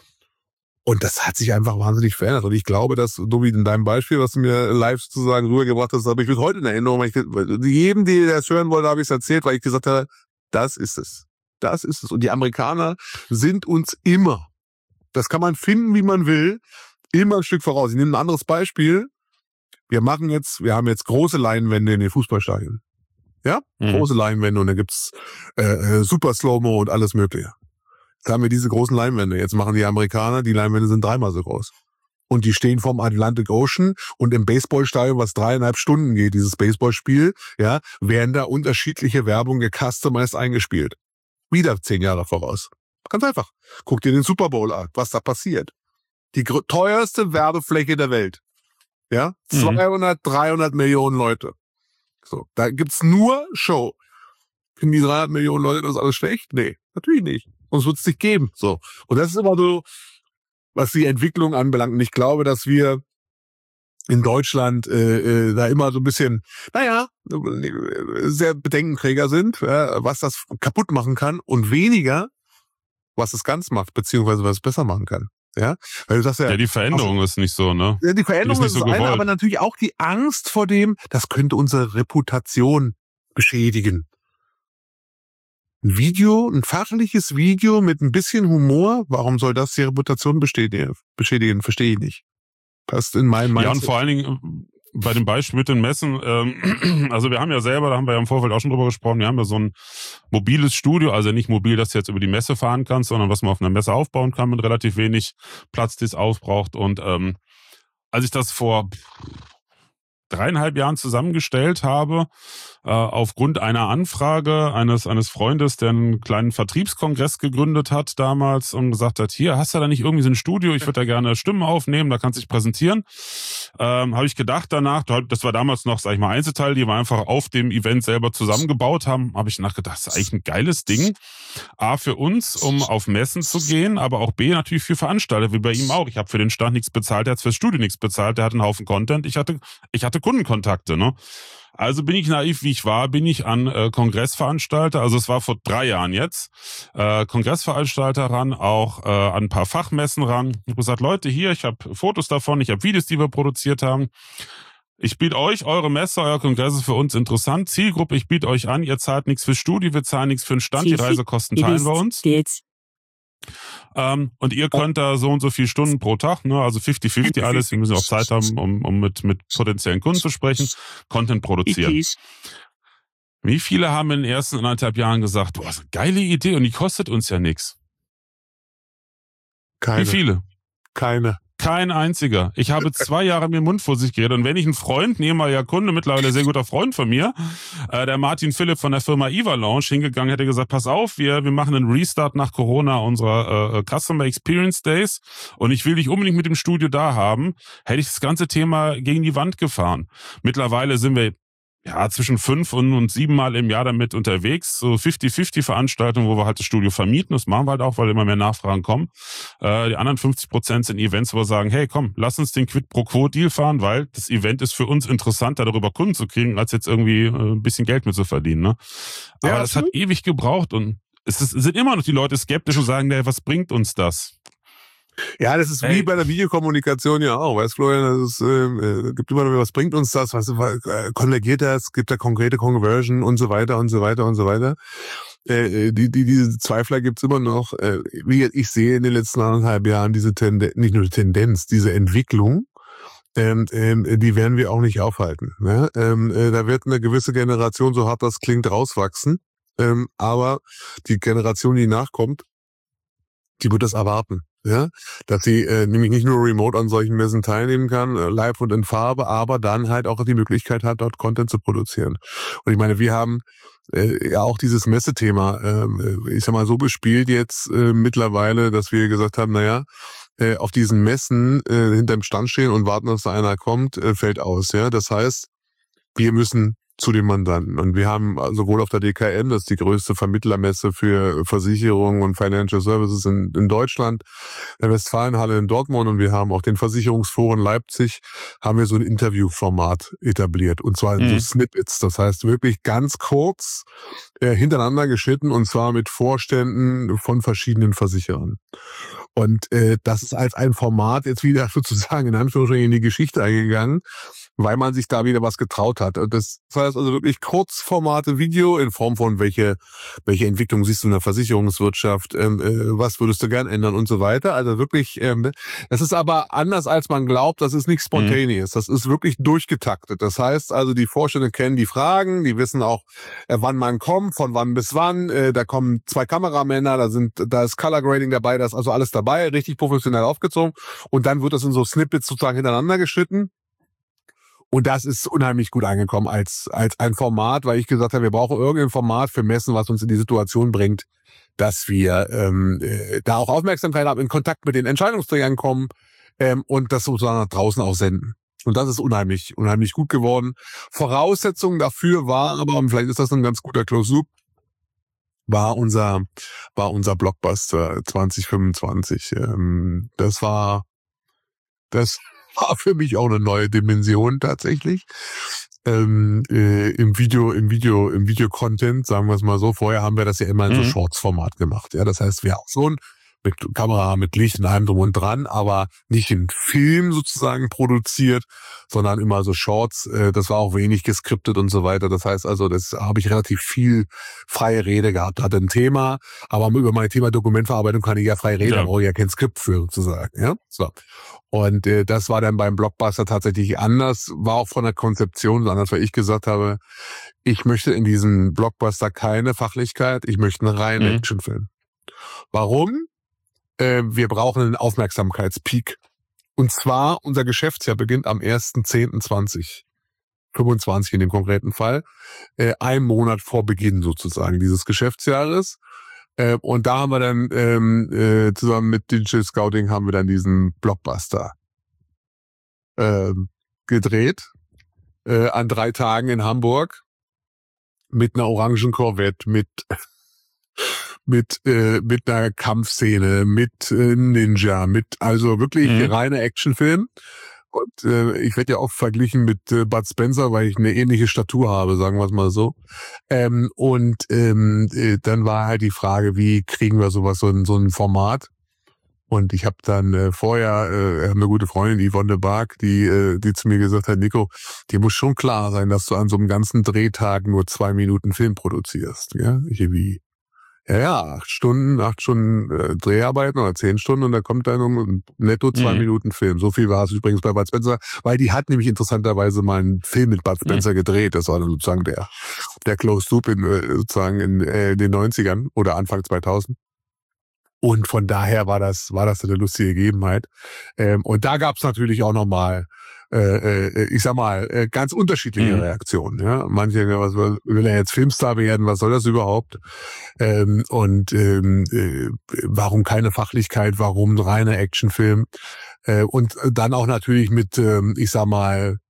Und das hat sich einfach wahnsinnig verändert. Und ich glaube, dass, so wie in deinem Beispiel, was du mir live sozusagen rübergebracht hast, habe ich bis heute in Erinnerung. Weil ich, jedem, der das hören wollte, habe ich es erzählt, weil ich gesagt habe, das ist es. Das ist es. Und die Amerikaner sind uns immer, das kann man finden, wie man will, immer ein Stück voraus. Ich nehme ein anderes Beispiel. Wir machen jetzt, wir haben jetzt große Leinwände in den Fußballstadien. Ja? Mhm. Große Leinwände, und da gibt's äh, Super Slow-Mo und alles Mögliche. Jetzt haben wir diese großen Leinwände. Jetzt machen die Amerikaner, die Leinwände sind dreimal so groß. Und die stehen vorm Atlantic Ocean, und im Baseballstadion, was dreieinhalb Stunden geht, dieses Baseballspiel, ja, werden da unterschiedliche Werbung gecustomized eingespielt. Wieder zehn Jahre voraus. Ganz einfach. Guck dir den Super Bowl an, was da passiert. Die gr- teuerste Werbefläche der Welt. Ja, zweihundert, mhm. dreihundert Millionen Leute. So, da gibt's nur Show. Finden die dreihundert Millionen Leute das alles schlecht? Nee, natürlich nicht. Uns wird's nicht geben. So. Und das ist immer so, was die Entwicklung anbelangt. Und ich glaube, dass wir in Deutschland äh, äh, da immer so ein bisschen, naja, sehr Bedenkenträger sind, äh, was das kaputt machen kann, und weniger, was es ganz macht, beziehungsweise was es besser machen kann. Ja, weil du sagst ja, ja, die Veränderung also, ist nicht so, ne? Ja, die Veränderung ist, ist so das eine, aber natürlich auch die Angst vor dem, das könnte unsere Reputation beschädigen. Ein Video, ein fachliches Video mit ein bisschen Humor, warum soll das die Reputation beschädigen? Beschädigen, verstehe ich nicht. Passt in meinem Mindset. Ja, und vor allen Dingen bei dem Beispiel mit den Messen, ähm, also wir haben ja selber, da haben wir ja im Vorfeld auch schon drüber gesprochen, wir haben ja so ein mobiles Studio, also nicht mobil, dass du jetzt über die Messe fahren kannst, sondern was man auf einer Messe aufbauen kann mit relativ wenig Platz, die es aufbraucht. Und ähm, als ich das vor dreieinhalb Jahren zusammengestellt habe, äh, aufgrund einer Anfrage eines eines Freundes, der einen kleinen Vertriebskongress gegründet hat damals und gesagt hat, hier, hast du da nicht irgendwie so ein Studio, ich würde da gerne Stimmen aufnehmen, da kannst du dich präsentieren. Ähm, habe ich gedacht danach, das war damals noch, sag ich mal, Einzelteil, die wir einfach auf dem Event selber zusammengebaut haben, habe ich nachgedacht, das ist eigentlich ein geiles Ding. A, für uns, um auf Messen zu gehen, aber auch B, natürlich für Veranstalter, wie bei ihm auch. Ich habe für den Stand nichts bezahlt, der hat fürs Studio nichts bezahlt, der hat einen Haufen Content, ich hatte, ich hatte Kundenkontakte, ne? Also bin ich naiv, wie ich war, bin ich an äh, Kongressveranstalter, also es war vor drei Jahren jetzt, äh, Kongressveranstalter ran, auch äh, an ein paar Fachmessen ran. Ich habe gesagt, Leute, hier, ich habe Fotos davon, ich habe Videos, die wir produziert haben. Ich biete euch, eure Messe, euer Kongress ist für uns interessant. Zielgruppe, ich biete euch an, ihr zahlt nichts fürs Studio, wir zahlen nichts für den Stand, die Reisekosten teilen wir uns. Ähm, und ihr könnt da so und so viele Stunden pro Tag, ne, also fünfzig fünfzig alles, wir müssen auch Zeit haben, um, um mit, mit potenziellen Kunden zu sprechen, Content produzieren. Wie viele haben in den ersten anderthalb Jahren gesagt, boah, ist eine geile Idee und die kostet uns ja nichts? Keine. Wie viele? Keine. Kein einziger. Ich habe zwei Jahre mir den Mund vor sich geredet. Und wenn ich einen Freund, ein ehemaliger Kunde, mittlerweile sehr guter Freund von mir, äh, der Martin Philipp von der Firma Eva Lounge, hingegangen hätte gesagt, pass auf, wir wir machen einen Restart nach Corona unserer äh, Customer Experience Days und ich will dich unbedingt mit dem Studio da haben, hätte ich das ganze Thema gegen die Wand gefahren. Mittlerweile sind wir ja, zwischen fünf und, und sieben Mal im Jahr damit unterwegs. So fünfzig fünfzig Veranstaltungen, wo wir halt das Studio vermieten. Das machen wir halt auch, weil immer mehr Nachfragen kommen. Äh, die anderen fünfzig Prozent sind Events, wo wir sagen, hey, komm, lass uns den Quid-pro-Quo-Deal fahren, weil das Event ist für uns interessanter, darüber Kunden zu kriegen, als jetzt irgendwie äh, ein bisschen Geld mit zu verdienen. Ne? Aber Ja, das hat ewig gebraucht und es, ist, es sind immer noch die Leute skeptisch und sagen, hey, was bringt uns das? Ja, das ist wie Hey. bei der Videokommunikation ja auch, weißt Florian, es äh, gibt immer noch, was bringt uns das, was äh, konvergiert das, gibt da konkrete Conversion und so weiter und so weiter und so weiter. Äh, die, die, diese Zweifler gibt's immer noch. Äh, wie ich sehe in den letzten anderthalb Jahren diese Tendenz, nicht nur die Tendenz, diese Entwicklung, ähm, ähm, die werden wir auch nicht aufhalten. Ne? Ähm, äh, da wird eine gewisse Generation, so hart das klingt, rauswachsen. Ähm, aber die Generation, die nachkommt, die wird das erwarten. Ja, dass sie äh, nämlich nicht nur remote an solchen Messen teilnehmen kann, äh, live und in Farbe, aber dann halt auch die Möglichkeit hat, dort Content zu produzieren. Und ich meine, wir haben äh, ja auch dieses Messethema, äh, ich sag mal, so bespielt jetzt äh, mittlerweile, dass wir gesagt haben, naja, äh, auf diesen Messen äh, hinterm Stand stehen und warten, dass da einer kommt, äh, fällt aus. Ja, das heißt, wir müssen zu den Mandanten. Und wir haben sowohl auf der D K M, das ist die größte Vermittlermesse für Versicherungen und Financial Services in, in Deutschland, der Westfalenhalle in Dortmund, und wir haben auch den Versicherungsforen Leipzig, haben wir so ein Interviewformat etabliert. Und zwar in Mhm. so Snippets. Das heißt wirklich ganz kurz äh, hintereinander geschnitten, und zwar mit Vorständen von verschiedenen Versicherern. Und äh, das ist als ein Format jetzt wieder sozusagen in Anführungsstrichen in die Geschichte eingegangen, weil man sich da wieder was getraut hat. Und das heißt also wirklich Kurzformate Video in Form von welche welche Entwicklung siehst du in der Versicherungswirtschaft, ähm, äh, was würdest du gern ändern und so weiter. Also wirklich, ähm, das ist aber anders als man glaubt, das ist nicht spontaneous, das ist wirklich durchgetaktet. Das heißt also, die Vorstände kennen die Fragen, die wissen auch, äh, wann man kommt, von wann bis wann, äh, da kommen zwei Kameramänner, da sind, da ist Color Grading dabei, da ist also alles dabei, richtig professionell aufgezogen, und dann wird das in so Snippets sozusagen hintereinander geschnitten. Und das ist unheimlich gut angekommen als als ein Format, weil ich gesagt habe, wir brauchen irgendein Format für Messen, was uns in die Situation bringt, dass wir ähm, äh, da auch Aufmerksamkeit haben, in Kontakt mit den Entscheidungsträgern kommen, ähm, und das sozusagen nach draußen auch senden. Und das ist unheimlich, unheimlich gut geworden. Voraussetzung dafür war aber, und vielleicht ist das ein ganz guter Close-Loop, war unser war unser Blockbuster zwanzig fünfundzwanzig. Ähm, das war das war für mich auch eine neue Dimension tatsächlich. Ähm, äh, im Video, im Video, im Video-Content, sagen wir es mal so. Vorher haben wir das ja immer in so Mhm. Shorts-Format gemacht. Ja, das heißt, wir auch so ein mit Kamera, mit Licht und allem drum und dran, aber nicht in Film sozusagen produziert, sondern immer so Shorts. Äh, das war auch wenig geskriptet und so weiter. Das heißt also, das habe ich relativ viel freie Rede gehabt. Hatte ein Thema, aber über mein Thema Dokumentverarbeitung kann ich ja freie Rede, Ja. da brauche ich ja kein Skript für sozusagen. Ja, so. Und äh, das war dann beim Blockbuster tatsächlich anders, war auch von der Konzeption so anders, weil ich gesagt habe, ich möchte in diesem Blockbuster keine Fachlichkeit, ich möchte einen reinen Mhm. Actionfilm. Warum? Äh, wir brauchen einen Aufmerksamkeitspeak. Und zwar, unser Geschäftsjahr beginnt am erster zehnter zweitausendfünfundzwanzig in dem konkreten Fall, äh, ein Monat vor Beginn sozusagen dieses Geschäftsjahres. Äh, und da haben wir dann ähm, äh, zusammen mit Digital Scouting haben wir dann diesen Blockbuster ähm, gedreht, äh, an drei Tagen in Hamburg mit einer orangen Corvette, mit mit äh, mit einer Kampfszene, mit äh, Ninja, mit also wirklich Mhm. reiner Actionfilm. Und äh, ich werde ja oft verglichen mit äh, Bud Spencer, weil ich eine ähnliche Statur habe, sagen wir es mal so. Ähm, und ähm, äh, dann war halt die Frage, wie kriegen wir sowas, so ein, so ein Format? Und ich habe dann äh, vorher äh, eine gute Freundin, Yvonne de Barg, die äh, die zu mir gesagt hat, Nico, dir muss schon klar sein, dass du an so einem ganzen Drehtag nur zwei Minuten Film produzierst. Ja, ich wie ja, ja, acht Stunden, acht Stunden äh, Dreharbeiten oder zehn Stunden, und da kommt dann um netto zwei Mhm. Minuten Film. So viel war es übrigens bei Bud Spencer, weil die hat nämlich interessanterweise mal einen Film mit Bud Spencer gedreht. Das war dann sozusagen der der Closed Loop in äh, sozusagen in äh, den neunzigern oder Anfang zweitausend. Und von daher war das war das eine lustige Gegebenheit. Ähm, und da gab's natürlich auch nochmal, äh, äh, ich sag mal, äh, ganz unterschiedliche Mhm. Reaktionen. Ja, manche denken, was will, will er jetzt Filmstar werden? Was soll das überhaupt? Ähm, und ähm, äh, warum keine Fachlichkeit? Warum ein reiner Actionfilm? Äh, und dann auch natürlich mit, ähm, ich sag mal,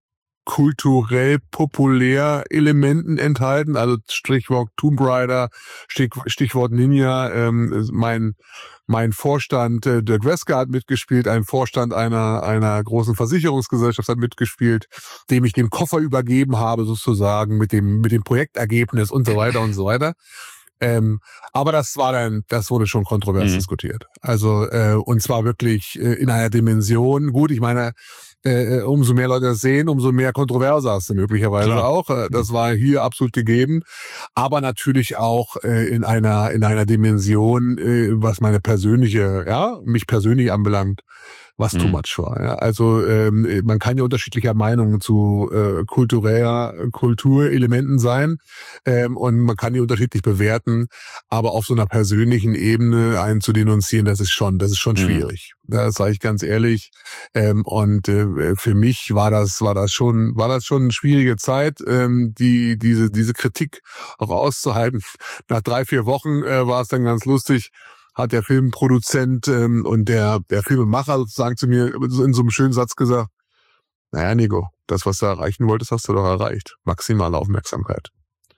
kulturell populär Elementen enthalten, also Stichwort Tomb Raider, Stichwort Ninja, ähm, mein mein Vorstand äh, Dirk Wesker hat mitgespielt, ein Vorstand einer einer großen Versicherungsgesellschaft hat mitgespielt, dem ich den Koffer übergeben habe sozusagen mit dem mit dem Projektergebnis und so weiter und so weiter. Ähm, aber das war dann, das wurde schon kontrovers mhm. diskutiert. Also äh, und zwar wirklich äh, in einer Dimension. Gut, ich meine, äh, umso mehr Leute das sehen, umso mehr Kontroverse hast du möglicherweise Klar. auch. Äh, das war hier absolut gegeben, aber natürlich auch äh, in einer in einer Dimension, äh, was meine persönliche, ja, mich persönlich anbelangt, was mhm. too much war. Ja. Also ähm, man kann ja unterschiedlicher Meinung zu äh, kultureller Kulturelementen sein ähm, und man kann die unterschiedlich bewerten, aber auf so einer persönlichen Ebene einen zu denunzieren, das ist schon, das ist schon mhm. schwierig. Das sage ich ganz ehrlich. Ähm, und äh, für mich war das, war das schon, war das schon eine schwierige Zeit, ähm, die diese diese Kritik auch auszuhalten. Nach drei vier Wochen äh, war es dann ganz lustig. Hat der Filmproduzent ähm, und der der Filmemacher sozusagen zu mir in so einem schönen Satz gesagt: Naja, Nico, das, was du erreichen wolltest, hast du doch erreicht. Maximale Aufmerksamkeit.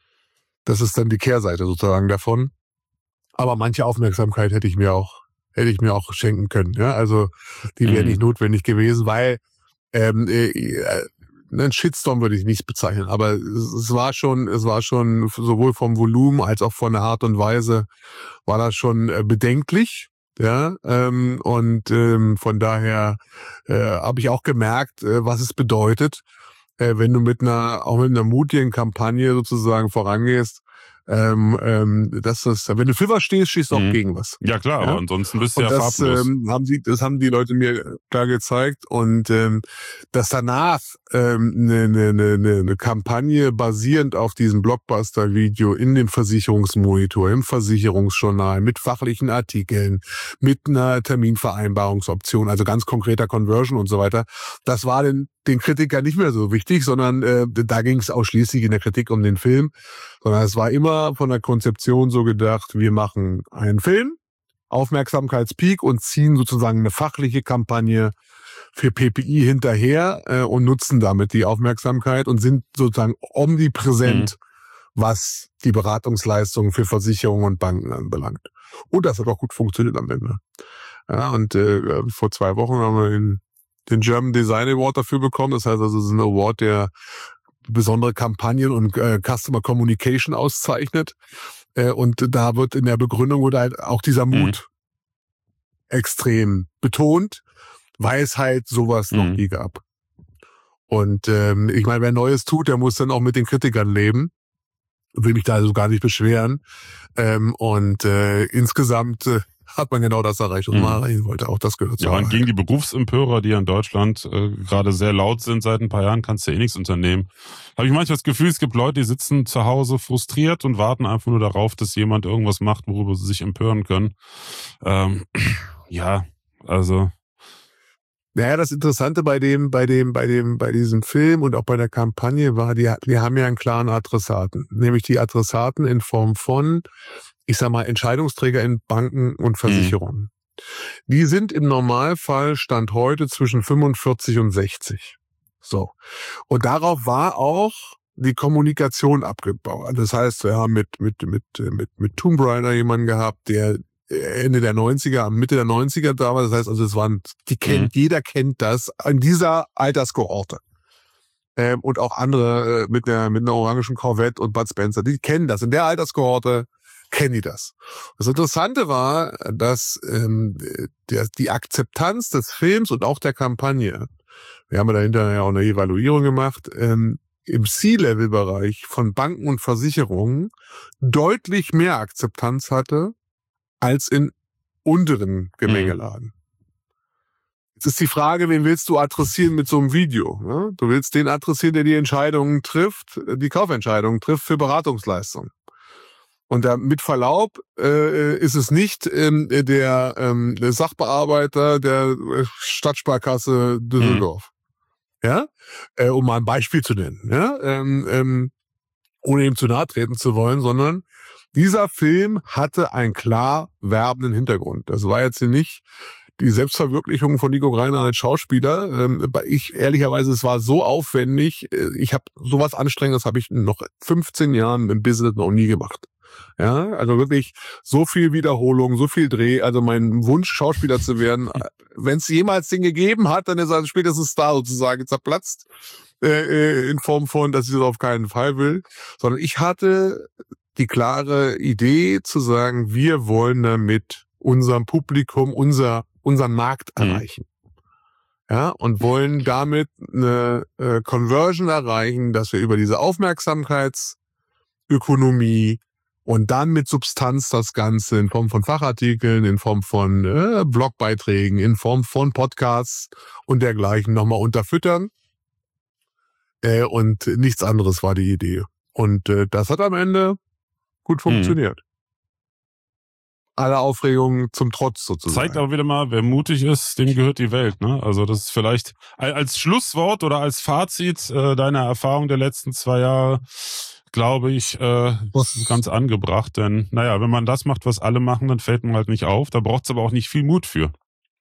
Das ist dann die Kehrseite sozusagen davon. Aber manche Aufmerksamkeit hätte ich mir auch hätte ich mir auch schenken können. Ja, also die wäre mhm. nicht notwendig gewesen, weil ähm, äh, einen Shitstorm würde ich nicht bezeichnen, aber es war schon, es war schon sowohl vom Volumen als auch von der Art und Weise war das schon äh, bedenklich, ja, ähm, und ähm, von daher äh, habe ich auch gemerkt, äh, was es bedeutet, äh, wenn du mit einer auch mit einer mutigen Kampagne sozusagen vorangehst. Ähm, ähm, dass das, wenn du für was stehst, stehst du auch mhm. gegen was. Ja klar, ja? Aber ansonsten bist du und ja das, farblos. Ähm, haben sie, das haben die Leute mir klar gezeigt und ähm, dass danach ähm, eine, eine, eine, eine Kampagne basierend auf diesem Blockbuster-Video in dem Versicherungsmonitor, im Versicherungsjournal, mit fachlichen Artikeln, mit einer Terminvereinbarungsoption, also ganz konkreter Conversion und so weiter, das war den, den Kritikern nicht mehr so wichtig, sondern äh, da ging es ausschließlich in der Kritik um den Film, sondern es war immer von der Konzeption so gedacht, wir machen einen Film, Aufmerksamkeitspeak und ziehen sozusagen eine fachliche Kampagne für P P I hinterher äh, und nutzen damit die Aufmerksamkeit und sind sozusagen omnipräsent, mhm. was die Beratungsleistungen für Versicherungen und Banken anbelangt. Und das hat auch gut funktioniert am Ende. Ja, und äh, vor zwei Wochen haben wir den, den German Design Award dafür bekommen. Das heißt also, es ist ein Award, der besondere Kampagnen und äh, Customer Communication auszeichnet. Äh, und da wird in der Begründung wurde halt auch dieser Mut mhm. extrem betont, weil es halt sowas mhm. noch nie gab. Und ähm, ich meine, wer Neues tut, der muss dann auch mit den Kritikern leben. Will mich da also gar nicht beschweren. Ähm, und äh, insgesamt äh, hat man genau das erreicht, was man erreichen wollte. Auch das gehört zu. Ja, und gegen die Berufsempörer, die ja in Deutschland äh, gerade sehr laut sind seit ein paar Jahren, kannst du eh nichts unternehmen. Habe ich manchmal das Gefühl, es gibt Leute, die sitzen zu Hause frustriert und warten einfach nur darauf, dass jemand irgendwas macht, worüber sie sich empören können. Ähm, ja, also... Naja, das Interessante bei dem, bei dem, bei dem, bei diesem Film und auch bei der Kampagne war, die, wir haben ja einen klaren Adressaten. Nämlich die Adressaten in Form von, ich sag mal, Entscheidungsträger in Banken und Versicherungen. Mhm. Die sind im Normalfall Stand heute zwischen fünfundvierzig und sechzig. So. Und darauf war auch die Kommunikation abgebaut. Das heißt, wir haben mit, mit, mit, mit, mit Tomb Raider jemanden gehabt, der Ende der neunziger, Mitte der neunziger da war. Das heißt also, es waren, die kennt, mhm. jeder kennt das in dieser Alterskohorte. Ähm, und auch andere äh, mit einer, mit einer orangen Corvette und Bud Spencer, die kennen das. In der Alterskohorte kennen die das. Das Interessante war, dass ähm, der, die Akzeptanz des Films und auch der Kampagne, wir haben ja dahinter ja auch eine Evaluierung gemacht, ähm, im C-Level-Bereich von Banken und Versicherungen deutlich mehr Akzeptanz hatte als in unteren Gemengelagen. Mhm. Jetzt ist die Frage, wen willst du adressieren mit so einem Video? Ne? Du willst den adressieren, der die Entscheidungen trifft, die Kaufentscheidungen trifft für Beratungsleistungen. Und da, mit Verlaub äh, ist es nicht ähm, der, ähm, der Sachbearbeiter der Stadtsparkasse Düsseldorf. Mhm. Ja, äh, um mal ein Beispiel zu nennen. Ja, ähm, ähm, ohne ihm zu nahe treten zu wollen, sondern dieser Film hatte einen klar werbenden Hintergrund. Das war jetzt hier nicht die Selbstverwirklichung von Nico Greiner als Schauspieler. Ähm, ich ehrlicherweise, es war so aufwendig. Ich habe sowas Anstrengendes habe ich noch fünfzehn Jahren im Business noch nie gemacht. Ja, also wirklich so viel Wiederholung, so viel Dreh. Also mein Wunsch, Schauspieler zu werden, wenn es jemals den gegeben hat, dann ist er spätestens da sozusagen zerplatzt. Äh, in Form von, dass ich das auf keinen Fall will. Sondern ich hatte die klare Idee zu sagen, wir wollen damit unserem Publikum, unser, unseren Markt erreichen. Mhm. Ja, und wollen damit eine äh, Conversion erreichen, dass wir über diese Aufmerksamkeitsökonomie und dann mit Substanz das Ganze in Form von Fachartikeln, in Form von äh, Blogbeiträgen, in Form von Podcasts und dergleichen nochmal unterfüttern. Äh, und nichts anderes war die Idee. Und äh, das hat am Ende gut funktioniert. Mhm. Alle Aufregungen zum Trotz sozusagen. Zeigt aber wieder mal, wer mutig ist, dem gehört die Welt. Ne? Also das ist vielleicht als Schlusswort oder als Fazit äh, deiner Erfahrung der letzten zwei Jahre, glaube ich, äh, ganz angebracht. Denn naja, wenn man das macht, was alle machen, dann fällt man halt nicht auf. Da braucht es aber auch nicht viel Mut für.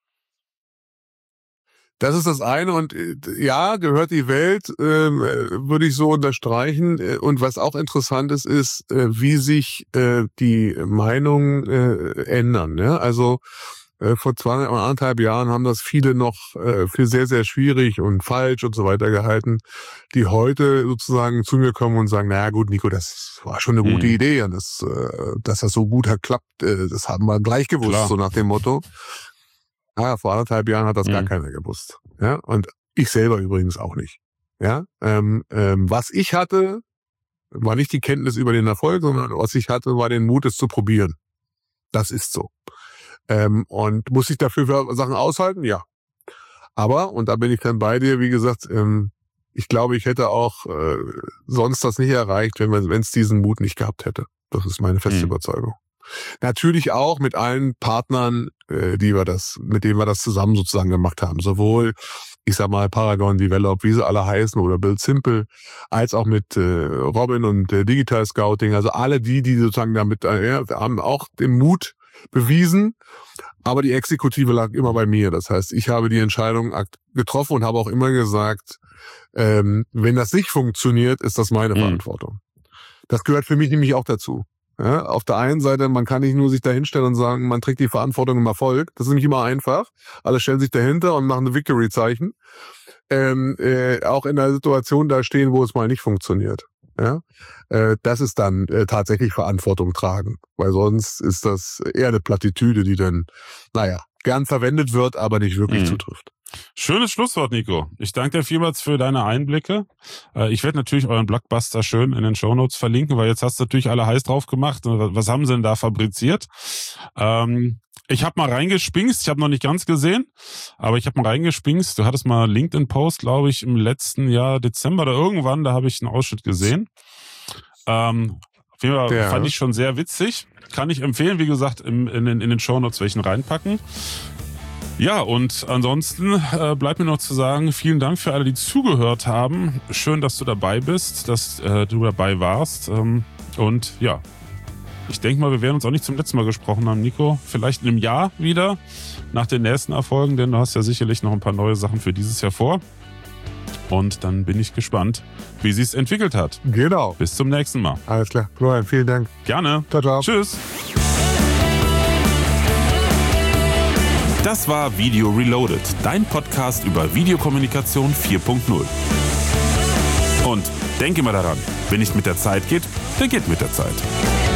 Das ist das eine und ja, gehört die Welt, äh, würde ich so unterstreichen. Und was auch interessant ist, ist, äh, wie sich äh, die Meinungen äh, ändern. Ja? Also äh, vor zwei, anderthalb Jahren haben das viele noch äh, für sehr, sehr schwierig und falsch und so weiter gehalten, die heute sozusagen zu mir kommen und sagen, naja gut, Nico, das war schon eine gute mhm. Idee und das, äh, dass das so gut hat klappt, äh, das haben wir gleich gewusst, Klar. so nach dem Motto. Ja, vor anderthalb Jahren hat das mhm. gar keiner gewusst. Ja, und ich selber übrigens auch nicht. Ja, ähm, ähm, was ich hatte, war nicht die Kenntnis über den Erfolg, sondern was ich hatte, war den Mut, es zu probieren. Das ist so. Ähm, und muss ich dafür für Sachen aushalten? Ja. Aber, und da bin ich dann bei dir, wie gesagt, ähm, ich glaube, ich hätte auch äh, sonst das nicht erreicht, wenn man, wenn es diesen Mut nicht gehabt hätte. Das ist meine feste mhm. Überzeugung. Natürlich auch mit allen Partnern, äh, die wir das, mit denen wir das zusammen sozusagen gemacht haben. Sowohl, ich sag mal, Paragon Develop, wie sie alle heißen, oder Build Simple, als auch mit äh, Robin und äh, Digital Scouting. Also alle die, die sozusagen damit, äh, ja, haben auch den Mut bewiesen. Aber die Exekutive lag immer bei mir. Das heißt, ich habe die Entscheidung getroffen und habe auch immer gesagt, ähm, wenn das nicht funktioniert, ist das meine mhm. Verantwortung. Das gehört für mich nämlich auch dazu. Ja, auf der einen Seite, man kann nicht nur sich dahinstellen und sagen, man trägt die Verantwortung im Erfolg. Das ist nämlich immer einfach. Alle stellen sich dahinter und machen ein Victory-Zeichen. Ähm, äh, auch in der Situation da stehen, wo es mal nicht funktioniert. Ja, äh, das ist dann äh, tatsächlich Verantwortung tragen. Weil sonst ist das eher eine Plattitüde, die dann, naja, gern verwendet wird, aber nicht wirklich mhm. zutrifft. Schönes Schlusswort, Nico. Ich danke dir vielmals für deine Einblicke. Ich werde natürlich euren Blockbuster schön in den Shownotes verlinken, weil jetzt hast du natürlich alle heiß drauf gemacht. Was haben sie denn da fabriziert? Ich habe mal reingespingst, ich habe noch nicht ganz gesehen, aber ich habe mal reingespingst. Du hattest mal einen LinkedIn-Post, glaube ich, im letzten Jahr, Dezember oder irgendwann, da habe ich einen Ausschnitt gesehen. Ähm, auf jeden Fall ja. fand ich schon sehr witzig. Kann ich empfehlen, wie gesagt, in, in, in den Shownotes welchen reinpacken. Ja, und ansonsten äh, bleibt mir noch zu sagen, vielen Dank für alle, die zugehört haben. Schön, dass du dabei bist, dass äh, du dabei warst. Ähm, und ja, ich denke mal, wir werden uns auch nicht zum letzten Mal gesprochen haben, Nico. Vielleicht in einem Jahr wieder, nach den nächsten Erfolgen, denn du hast ja sicherlich noch ein paar neue Sachen für dieses Jahr vor. Und dann bin ich gespannt, wie sie es entwickelt hat. Genau. Bis zum nächsten Mal. Alles klar. Florian, vielen Dank. Gerne. Ciao, ciao. Tschüss. Das war Video Reloaded, dein Podcast über Videokommunikation vier Punkt null. Und denke mal daran, wenn nicht mit der Zeit geht, dann geht mit der Zeit.